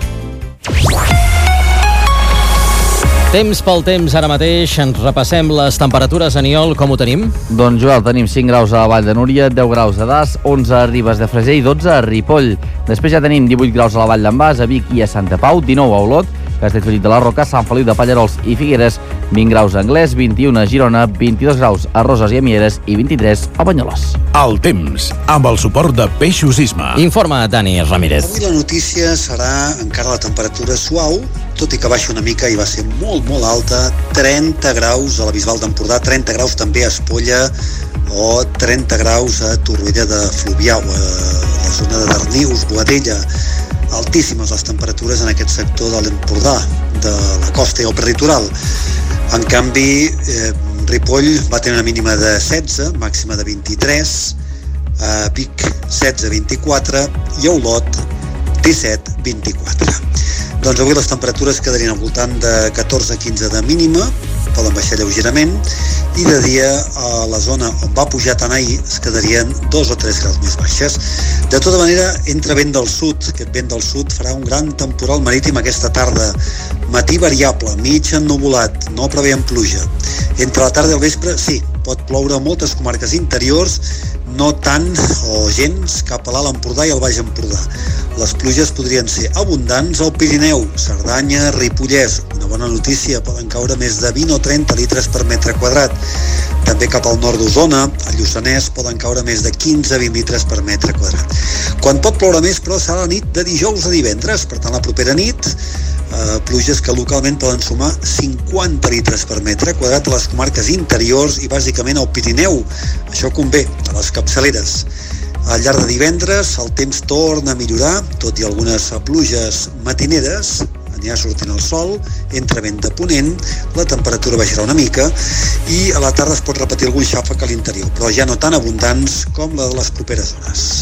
Temps pel temps ara mateix, ens repassem les temperatures. Aniol, com ho tenim? Doncs Joel, tenim cinc graus a la Vall de Núria, deu graus a Das, onze a Ribes de Freser i dotze a Ripoll. Després ja tenim divuit graus a la Vall d'en Bas, a Vic i a Santa Pau, dinou a Olot, Castellfollit de la Roca, Sant Feliu de Pallerols i Figueres, vint graus a Anglès, vint-i-un a Girona, vint-i-dos graus a Roses i a Mieres i vint-i-tres a Banyoles. El temps, amb el suport de Peixos Isma. Informa Dani Ramírez. Avui la notícia serà encara la temperatura suau, tot i que baixa una mica i va ser molt, molt alta, trenta graus a la Bisbal d'Empordà, trenta graus també a Espolla o trenta graus a Torroella de Fluvià, a la zona de Darnius, Boadella. Altíssimes les temperatures en aquest sector de l'Empordà, de la costa i el prelitoral. En canvi, eh, Ripoll va tenir una mínima de setze, màxima de vint-i-tres, a Vic setze, vint-i-quatre i a Olot disset, vint-i-quatre. Doncs avui les temperatures quedarien al voltant de catorze a quinze de mínima, poden baixar lleugerament, i de dia a la zona on va pujar tant ahir es quedarien dos o tres graus més baixes. De tota manera, entra vent del sud. Aquest vent del sud farà un gran temporal marítim aquesta tarda. Matí variable, mig ennuvolat, no preveiem pluja. Entre la tarda i el vespre, sí, pot ploure a moltes comarques interiors, no tant o gens cap a l'Alt Empordà i el Baix Empordà. Les pluges podrien ser abundants al Pirineu, Cerdanya, Ripollès. Una bona notícia, poden caure més de vint o trenta litres per metre quadrat. També cap al nord d'Osona, a Lluçanès, poden caure més de quinze a vint litres per metre quadrat. Quan pot ploure més, però, serà la nit de dijous a divendres. Per tant, la propera nit, eh, pluges que localment poden sumar cinquanta litres per metre quadrat a les comarques interiors i bàsicament al Pirineu. Això convé a les capçaleres. Al llarg de divendres el temps torna a millorar, tot i algunes pluges matineres, anirà sortint el sol, entra vent de ponent, la temperatura baixarà una mica i a la tarda es pot repetir algun xàfec a l'interior, però ja no tan abundants com la de les properes hores.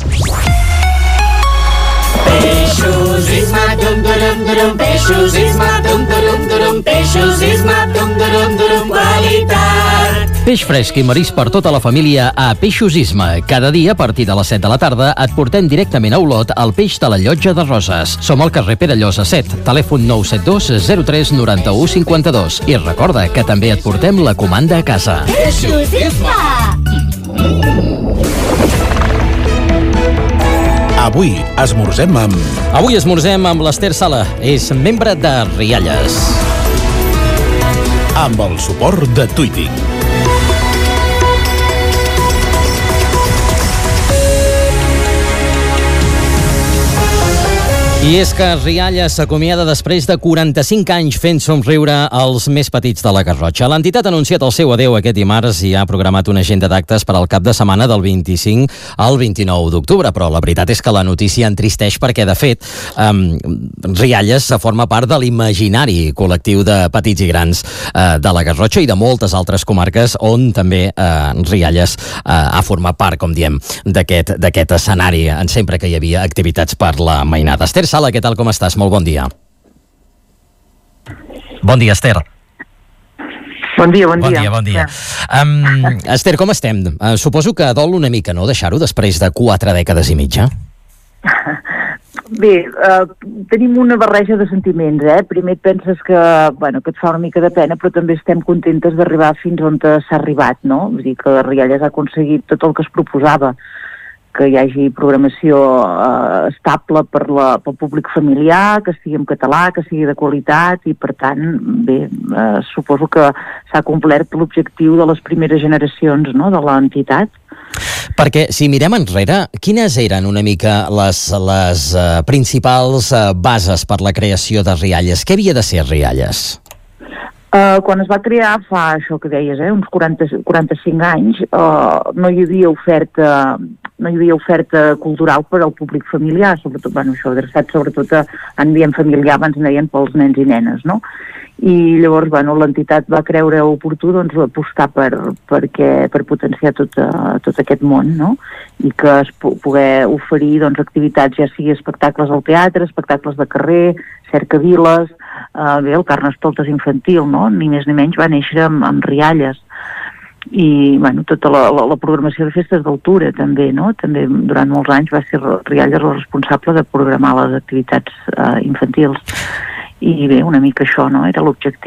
Peixos Isma, dum durum durum, Peixos Isma, dum durum durum, Peixos Isma, dum durum durum, qualitat. Peix fresc i marisc per tota la família a Peixos Isma. Cada dia, a partir de les set de la tarda, et portem directament a Olot el peix de la Llotja de Roses. Som al carrer Pere Llosa set, telèfon nou set dos zero tres nou u cinc dos. I recorda que també et portem la comanda a casa. Peixos Isma! Avui esmorzem amb... Avui esmorzem amb l'Ester Sala. És membre de Rialles. Amb el suport de Tuiting. I és que Rialles s'acomiada després de quaranta-cinc anys fent somriure els més petits de la Garrotxa. L'entitat ha anunciat el seu adeu aquest dimarts i ha programat una agenda d'actes per al cap de setmana del vint-i-cinc al vint-i-nou d'octubre, però la veritat és que la notícia entristeix perquè, de fet, um, Rialles forma part de l'imaginari col·lectiu de petits i grans uh, de la Garrotxa i de moltes altres comarques on també uh, Rialles uh, ha format part, com diem, d'aquest d'aquest escenari, en sempre que hi havia activitats per la mainada. Esther Sala, què tal, com estàs? Molt bon dia. Bon dia, Esther. Bon dia, bon dia. Bon dia, bon dia. Um, Esther, com estem? Uh, suposo que dol una mica, no?, deixar-ho després de quatre dècades i mitja. Bé, uh, tenim una barreja de sentiments, eh? Primer et penses que, bueno, que et fa una mica de pena, però també estem contentes d'arribar fins on s'ha arribat, no? Vull dir que Rialles ha aconseguit tot el que es proposava, que hi hagi programació eh, estable per la, pel públic familiar, que estigui en català, que sigui de qualitat i, per tant, bé, eh, suposo que s'ha complert l'objectiu de les primeres generacions, no?, de l'entitat. Perquè, si mirem enrere, quines eren una mica les, les uh, principals uh, bases per la creació de Rialles? Què havia de ser Rialles? Uh, quan es va crear fa això que deies, eh, uns quaranta, quaranta-cinc anys, uh, no hi havia oferta no hi havia oferta cultural per al públic familiar, sobretot, bueno, això adreçat sobretot a, en diem familiar, abans en deien pels nens i nenes, no? I llavors, bueno, l'entitat va creure oportú, doncs, apostar per, perquè, per potenciar tot, uh, tot aquest món, no? I que es poder oferir, doncs, activitats, ja sigui espectacles al teatre, espectacles de carrer, cercaviles, uh, bé, el Carnestoltes infantil, no? Ni més ni menys va néixer amb, amb Rialles. I, bueno, tota la, la, la programació de festes d'altura també, no? També durant molts anys va ser Rialles el responsable de programar les activitats uh, infantils. I bé, una mica això, no?, era l'objectiu.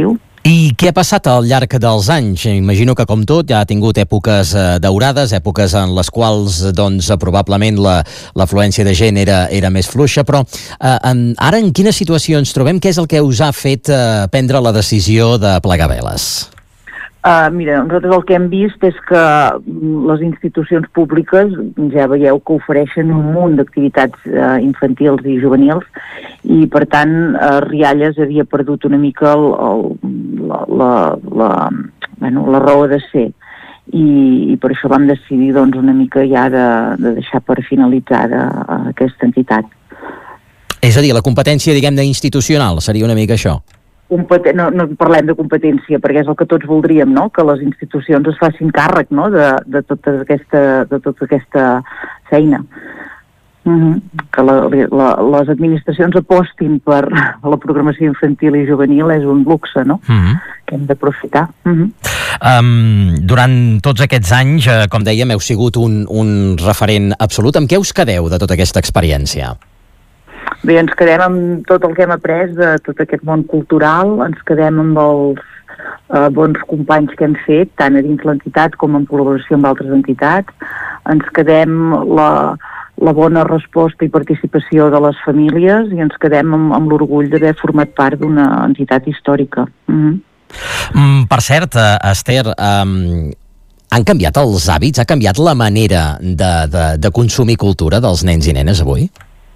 I què ha passat al llarg dels anys? Imagino que, com tot, ja ha tingut èpoques eh, daurades, èpoques en les quals doncs, probablement la, l'afluència de gent era, era més fluixa, però eh, en, ara en quina situació ens trobem? Què és el que us ha fet eh, prendre la decisió de plegar veles? Uh, mira, nosaltres el que hem vist és que les institucions públiques ja veieu que ofereixen un munt d'activitats uh, infantils i juvenils i per tant uh, Rialles havia perdut una mica el, el, la, la, la, bueno, la raó de ser i, i per això vam decidir doncs, una mica ja de, de deixar per finalitzada uh, aquesta entitat. És a dir, la competència, diguem-ne, institucional, seria una mica això? Competen- no, no parlem de competència perquè és el que tots voldríem, no? Que les institucions es facin càrrec, no? de, de, tota aquesta, de tota aquesta feina. Mm-hmm. Que la, la, les administracions apostin per la programació infantil i juvenil és un luxe, no? Mm-hmm. Que hem d'aprofitar. Mm-hmm. Um, durant tots aquests anys, eh, com dèiem, heu sigut un, un referent absolut. Amb què us quedeu de tota aquesta experiència? Bé, ens quedem amb tot el que hem après de tot aquest món cultural, ens quedem amb els eh, bons companys que hem fet, tant a dins l'entitat com en col·laboració amb altres entitats, ens quedem la, la bona resposta i participació de les famílies i ens quedem amb, amb l'orgull d'haver format part d'una entitat històrica. Mm-hmm. Mm, per cert, Esther, um, han canviat els hàbits? Ha canviat la manera de, de, de consumir cultura dels nens i nenes avui?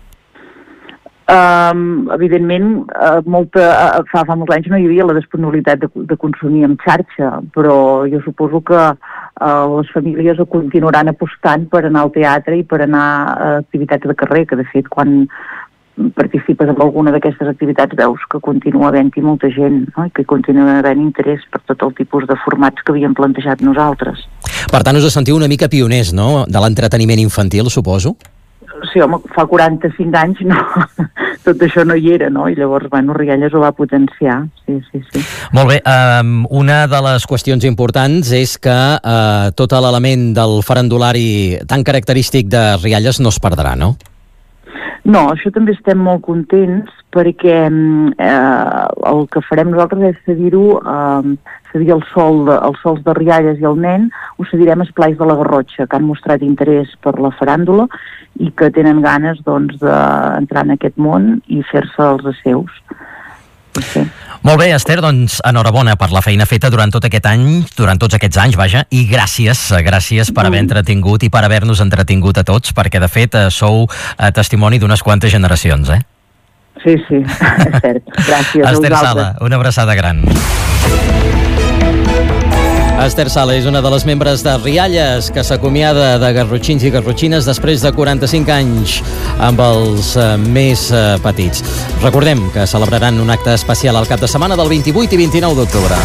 Um, evidentment, uh, molta, uh, fa, fa molts anys no hi havia la disponibilitat de, de consumir en xarxa, però jo suposo que uh, les famílies ho continuaran apostant per anar al teatre i per anar a activitats de carrer, que de fet quan participes en alguna d'aquestes activitats veus que continua havent-hi molta gent, no? I que continua havent interès per tot el tipus de formats que havíem plantejat nosaltres. Per tant, us sentiu una mica pioners, no?, de l'entreteniment infantil, suposo? Sí, home, fa quaranta-cinc anys no, tot això no hi era, no? I llavors, bueno, Rialles ho va potenciar, sí, sí, sí. Molt bé, um, una de les qüestions importants és que uh, tot l'element del farandulari tan característic de Rialles no es perdrà, no? No, això també estem molt contents perquè eh, el que farem nosaltres és cedir-ho, eh, cedir el sol de, els sols de Rialles i el nen, ho cedirem a Esplais de la Garrotxa, que han mostrat interès per la faràndula i que tenen ganes doncs, d'entrar en aquest món i fer-se els seus. Sí. Molt bé, Esther, doncs enhorabona per la feina feta durant tot aquest any, durant tots aquests anys, vaja, i gràcies, gràcies per haver entretingut i per haver-nos entretingut a tots, perquè de fet sou eh, testimoni d'unes quantes generacions, eh? Sí, sí, és cert. Gràcies a Esther vosaltres. Sala, una abraçada gran. Esther Sala és una de les membres de Rialles que s'acomiada de garrotxins i garrotxines després de quaranta-cinc anys amb els eh, més eh, petits. Recordem que celebraran un acte especial al cap de setmana del vint-i-vuit i vint-i-nou d'octubre.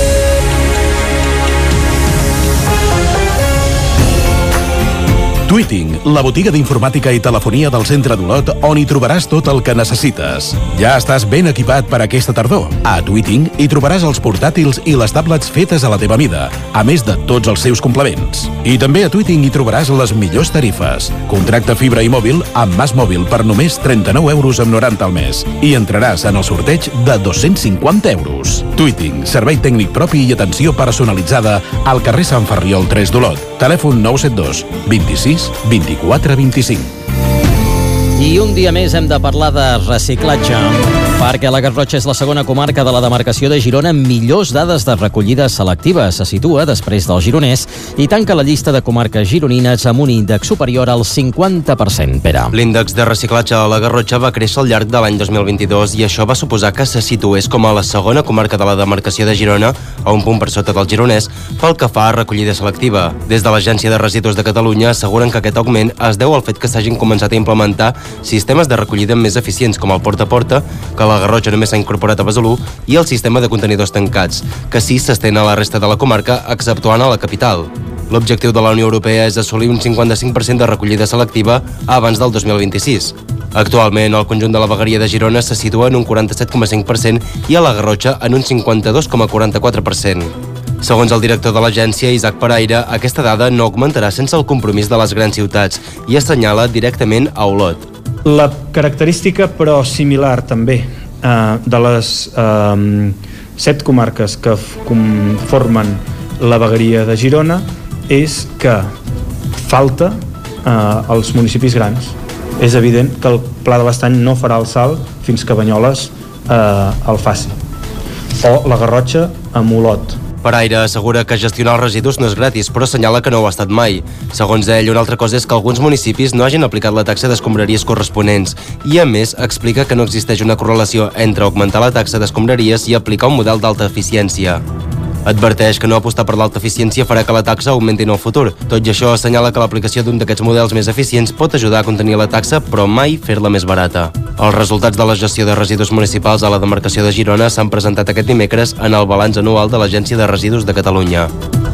Tweeting, la botiga d'informàtica i telefonia del centre d'Olot on hi trobaràs tot el que necessites. Ja estàs ben equipat per aquesta tardor. A Tweeting hi trobaràs els portàtils i les tablets fetes a la teva mida, a més de tots els seus complements. I també a Tweeting hi trobaràs les millors tarifes. Contracta fibra i mòbil amb Mas Mòbil per només trenta-nou euros amb noranta al mes i entraràs en el sorteig de dos-cents cinquanta euros. Tweeting, servei tècnic propi i atenció personalitzada al carrer Sant Ferriol tres d'Olot. Telèfon nou set dos vint-i-sis vint-i-quatre vint-i-cinc. I un dia més hem de parlar de reciclatge, perquè la Garrotxa és la segona comarca de la demarcació de Girona amb millors dades de recollida selectiva. Se situa després del Gironès i tanca la llista de comarques gironines amb un índex superior al cinquanta per cent. Pere. L'índex de reciclatge a la Garrotxa va créixer al llarg de l'any dos mil vint-i-dos i això va suposar que se situés com a la segona comarca de la demarcació de Girona, a un punt per sota del Gironès, pel que fa a recollida selectiva. Des de l'Agència de Residus de Catalunya asseguren que aquest augment es deu al fet que s'hagin començat a implementar sistemes de recollida més eficients com el porta a porta, que la Garrotxa només s'ha incorporat a Besalú, i el sistema de contenidors tancats, que sí s'estén a la resta de la comarca, exceptuant a la capital. L'objectiu de la Unió Europea és assolir un cinquanta-cinc per cent de recollida selectiva abans del dos mil vint-i-sis. Actualment, el conjunt de la vegueria de Girona se situa en un quaranta-set coma cinc per cent i a la Garrotxa en un cinquanta-dos coma quaranta-quatre per cent. Segons el director de l'agència, Isaac Paraire, aquesta dada no augmentarà sense el compromís de les grans ciutats i assenyala directament a Olot. La característica, però similar també, eh, de les eh, set comarques que formen la vegueria de Girona és que falta eh, als municipis grans. És evident que el Pla de l'Estany no farà el salt fins que Banyoles eh, el faci. O la Garrotxa amb Olot. Paraire assegura que gestionar els residus no és gratis, però assenyala que no ho ha estat mai. Segons ell, una altra cosa és que alguns municipis no hagin aplicat la taxa d'escombraries corresponents i, a més, explica que no existeix una correlació entre augmentar la taxa d'escombraries i aplicar un model d'alta eficiència. Adverteix que no apostar per l'alta eficiència farà que la taxa augmenti en el futur. Tot i això, assenyala que l'aplicació d'un d'aquests models més eficients pot ajudar a contenir la taxa, però mai fer-la més barata. Els resultats de la gestió de residus municipals a la demarcació de Girona s'han presentat aquest dimecres en el balanç anual de l'Agència de Residus de Catalunya.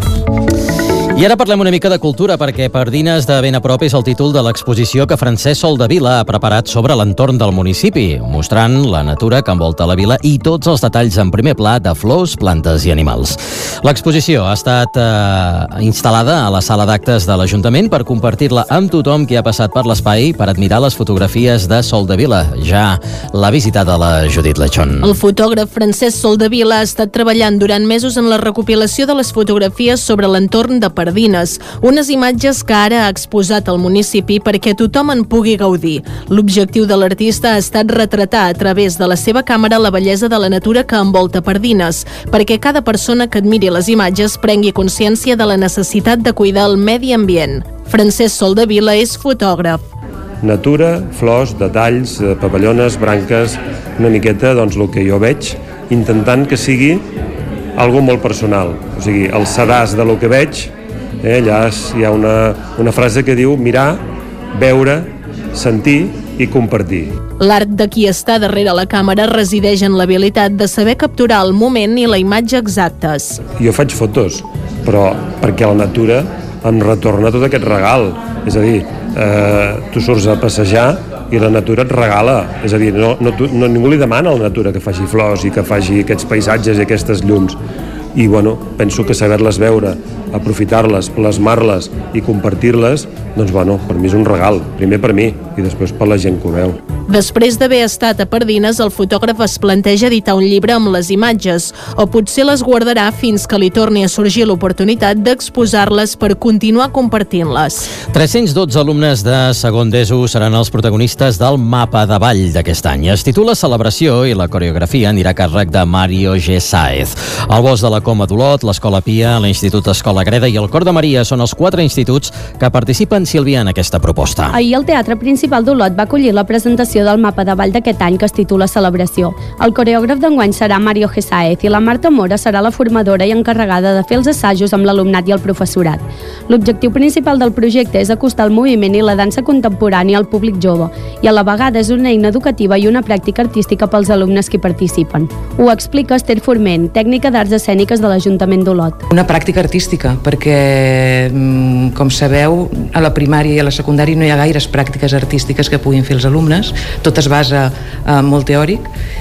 I ara parlem una mica de cultura, perquè Pardines de ben a prop és el títol de l'exposició que Francesc Soldevila ha preparat sobre l'entorn del municipi, mostrant la natura que envolta la vila i tots els detalls en primer pla de flors, plantes i animals. L'exposició ha estat eh, instal·lada a la sala d'actes de l'Ajuntament per compartir-la amb tothom qui ha passat per l'espai per admirar les fotografies de Soldevila. Ja l'ha visitada la Judit Lechón. El fotògraf Francesc Soldevila ha estat treballant durant mesos en la recopilació de les fotografies sobre l'entorn de Pardines, unes imatges que ara ha exposat al municipi perquè tothom en pugui gaudir. L'objectiu de l'artista ha estat retratar a través de la seva càmera la bellesa de la natura que envolta Pardines, perquè cada persona que admiri les imatges prengui consciència de la necessitat de cuidar el medi ambient. Francesc Soldevila és fotògraf. Natura, flors, detalls, papallones, branques, una miqueta, doncs, el que jo veig, intentant que sigui algo molt personal. O sigui, el sedàs de lo que veig. Eh, allà hi ha una, una frase que diu mirar, veure, sentir i compartir. L'art de qui està darrere la càmera resideix en l'habilitat de saber capturar el moment i la imatge exactes. Jo faig fotos, però perquè la natura em retorna tot aquest regal. És a dir, eh, tu surts a passejar i la natura et regala. És a dir, no, no, no, ningú li demana a la natura que faci flors i que faci aquests paisatges i aquestes llums. I bueno, penso que saber-les veure, aprofitar-les, plasmar-les i compartir-les, doncs bueno, per mi és un regal, primer per mi i després per la gent que ho veu. Després d'haver estat a Pardines, el fotògraf es planteja editar un llibre amb les imatges, o potser les guardarà fins que li torni a sorgir l'oportunitat d'exposar-les per continuar compartint-les. tres-cents dotze alumnes de segon d'ESO seran els protagonistes del mapa de ball d'aquest any. Es titula Celebració i la coreografia anirà a càrrec de Mario G. Sáez. El Bosc de la Coma d'Olot, l'Escola Pia, l'Institut Escola Greda i el Cor de Maria són els quatre instituts que participen, Sílvia, en aquesta proposta. Ahir el Teatre Principal d'Olot va acollir la presentació del mapa de ball d'aquest any que es titula Celebració. El coreògraf d'enguany serà Mario G. Sáez i la Marta Mora serà la formadora i encarregada de fer els assajos amb l'alumnat i el professorat. L'objectiu principal del projecte és acostar el moviment i la dansa contemporània al públic jove i a la vegada és una eina educativa i una pràctica artística pels alumnes que hi participen. Ho explica Esther Forment, tècnica d'arts escèniques de l'Ajuntament d'Olot. Una pràctica artística, perquè, com sabeu, a la primària i a la secundària no hi ha gaires pràctiques artístiques que puguin fer els alumnes, tot es basa eh, molt teòric,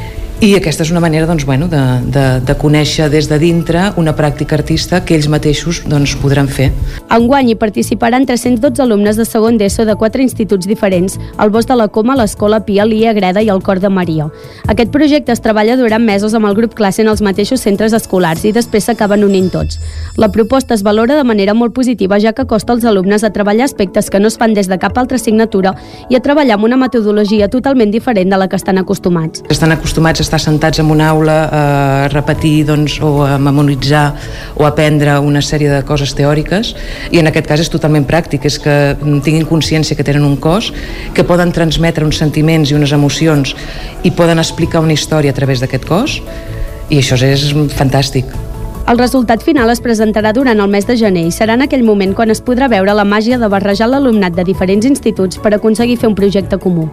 i aquesta és una manera doncs, bueno, de, de, de conèixer des de dintre una pràctica artista que ells mateixos doncs, podran fer. Enguany hi participaran tres-cents dotze alumnes de segon d'ESO de quatre instituts diferents, el Bosc de la Coma, l'Escola Pia, l'I A Greda i el Cor de Maria. Aquest projecte es treballa durant mesos amb el grup classe en els mateixos centres escolars i després s'acaben unint tots. La proposta es valora de manera molt positiva, ja que acosta als alumnes a treballar aspectes que no es fan des de cap altra assignatura i a treballar amb una metodologia totalment diferent de la que estan acostumats. Estan acostumats a estar sentats en una aula a repetir doncs, o a memoritzar o a aprendre una sèrie de coses teòriques, i en aquest cas és totalment pràctic, és que tinguin consciència que tenen un cos, que poden transmetre uns sentiments i unes emocions i poden explicar una història a través d'aquest cos, i això és fantàstic. El resultat final es presentarà durant el mes de gener i serà en aquell moment quan es podrà veure la màgia de barrejar l'alumnat de diferents instituts per aconseguir fer un projecte comú.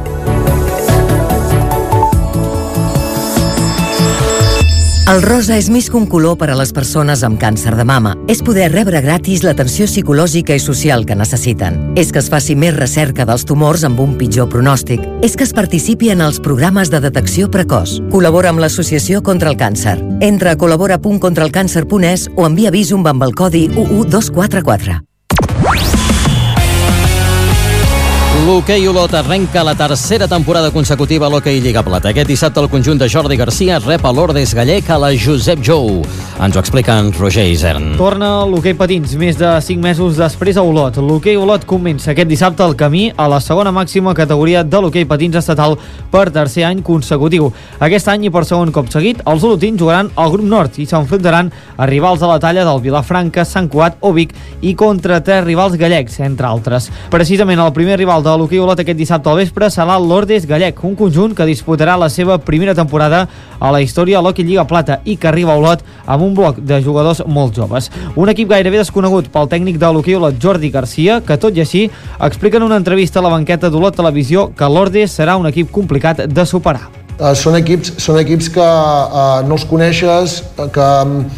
El rosa és més que un color per a les persones amb càncer de mama. És poder rebre gratis l'atenció psicològica i social que necessiten. És que es faci més recerca dels tumors amb un pitjor pronòstic. És que es participi en els programes de detecció precoç. Col·labora amb l'Associació contra el Càncer. Entra a col·labora punt contra el càncer punt es o envia Visum amb el codi u u dos quatre quatre. L'hoquei Olot arrenca la tercera temporada consecutiva a l'Hoquei Lliga Plata. Aquest dissabte el conjunt de Jordi Garcia rep a l'Ordes Gallec a la Josep Jou. Ens ho explica en Roger Isern. Torna l'hoquei patins més de cinc mesos després a Olot. L'hoquei Olot comença aquest dissabte el camí a la segona màxima categoria de l'hoquei patins estatal per tercer any consecutiu. Aquest any i per segon cop seguit, els olotins jugaran al grup nord i s'enfrontaran a rivals de la talla del Vilafranca, Sant Cugat o Vic i contra tres rivals gallecs, entre altres. Precisament el primer rival de l'hoquei Olot aquest dissabte al vespre serà l'Ordes Gallec, un conjunt que disputarà la seva primera temporada a la història a l'Hoquei Lliga Plata i que arriba a Olot amb un bloc de jugadors molt joves. Un equip gairebé desconegut pel tècnic de l'hoquei Olot, Jordi Garcia, que tot i així explica en una entrevista a la banqueta d'Olot Televisió que l'Ordes serà un equip complicat de superar. Uh, són equips, són equips que uh, no els coneixes, que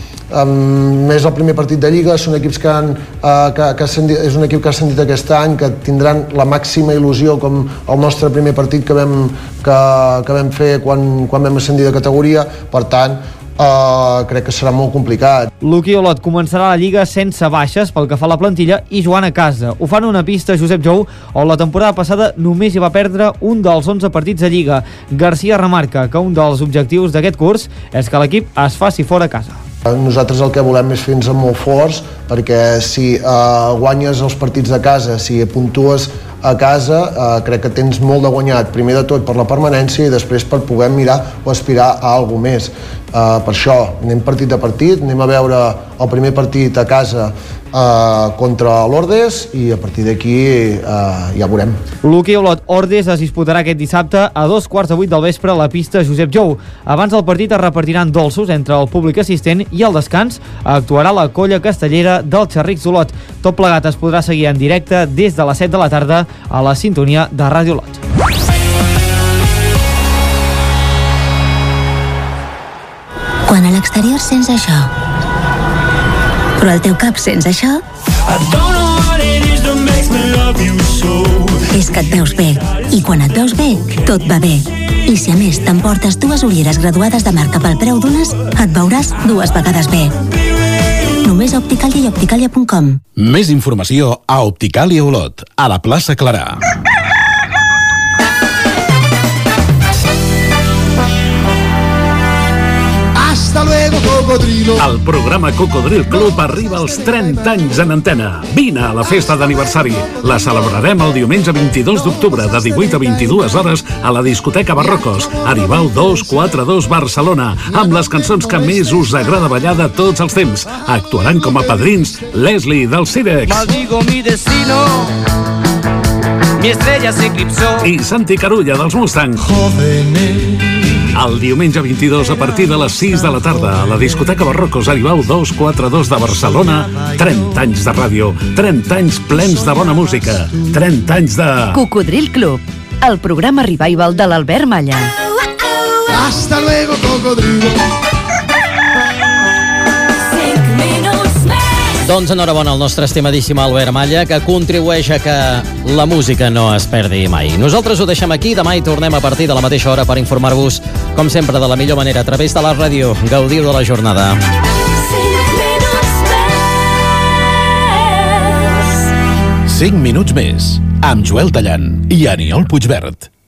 Um, més el primer partit de Lliga, són equips que, han, uh, que, que sentit, és un equip que ha sentit aquest any, que tindran la màxima il·lusió com el nostre primer partit que vam, que, que vam fer quan, quan vam ascendir de categoria. Per tant, Uh, crec que serà molt complicat. L'hoquei Olot començarà la Lliga sense baixes pel que fa a la plantilla i jugant a casa. Ho fan una pista Josep Jou, on la temporada passada només hi va perdre un dels onze partits de Lliga. Garcia remarca que un dels objectius d'aquest curs és que l'equip es faci fora a casa. Nosaltres el que volem és fer-nos molt forts, perquè si uh, guanyes els partits de casa, si puntues a casa, uh, crec que tens molt de guanyat, primer de tot per la permanència i després per poder mirar o aspirar a alguna més. Uh, per això anem partit a partit, anem a veure el primer partit a casa uh, contra l'Ordes i a partir d'aquí uh, ja veurem. L'hoquei Olot Ordes es disputarà aquest dissabte a dos quarts de vuit del vespre a la pista Josep Jou. Abans del partit es repartiran dolços entre el públic assistent i al descans actuarà la colla castellera del Xerrics d'Olot. Tot plegat es podrà seguir en directe des de les set de la tarda a la sintonia de Ràdio Olot. Quan a l'exterior sents això, però al teu cap sents això, és que et veus bé. I quan et veus bé, tot va bé. I si a més t'emportes dues ulleres graduades de marca pel preu d'unes, et veuràs dues vegades bé. Només a Opticalia i opticalia punt com. Més informació a Opticalia Olot, a la plaça Clarà. Hasta luego, Cocodrilo. El programa Cocodril Club arriba als trenta anys en antena. Vine a la festa d'aniversari. La celebrarem el diumenge vint-i-dos d'octubre de divuit a vint-i-dues hores a la discoteca Barrocos, Aribau dos quatre dos Barcelona, amb les cançons que més us agrada ballar de tots els temps. Actuaran com a padrins Leslie del Cirex. Maldigo mi destino, mi estrella se eclipsó. I Santi Carulla dels Mustang. Jóvenes. El diumenge vint-i-dos a partir de les sis de la tarda a la discoteca Barrocos Aribau dos quatre dos de Barcelona. trenta anys de ràdio, trenta anys plens de bona música, trenta anys de... Cocodril Club, el programa revival de l'Albert Malla. Hasta luego, Cocodrilo. Doncs enhorabona al nostre estimadíssim Albert Malla, que contribueix a que la música no es perdi mai. Nosaltres ho deixem aquí, demà hi tornem a partir de la mateixa hora per informar-vos, com sempre, de la millor manera, a través de la ràdio. Gaudiu de la jornada. cinc minuts més, amb Joel Tallant i Aniol Puigverd.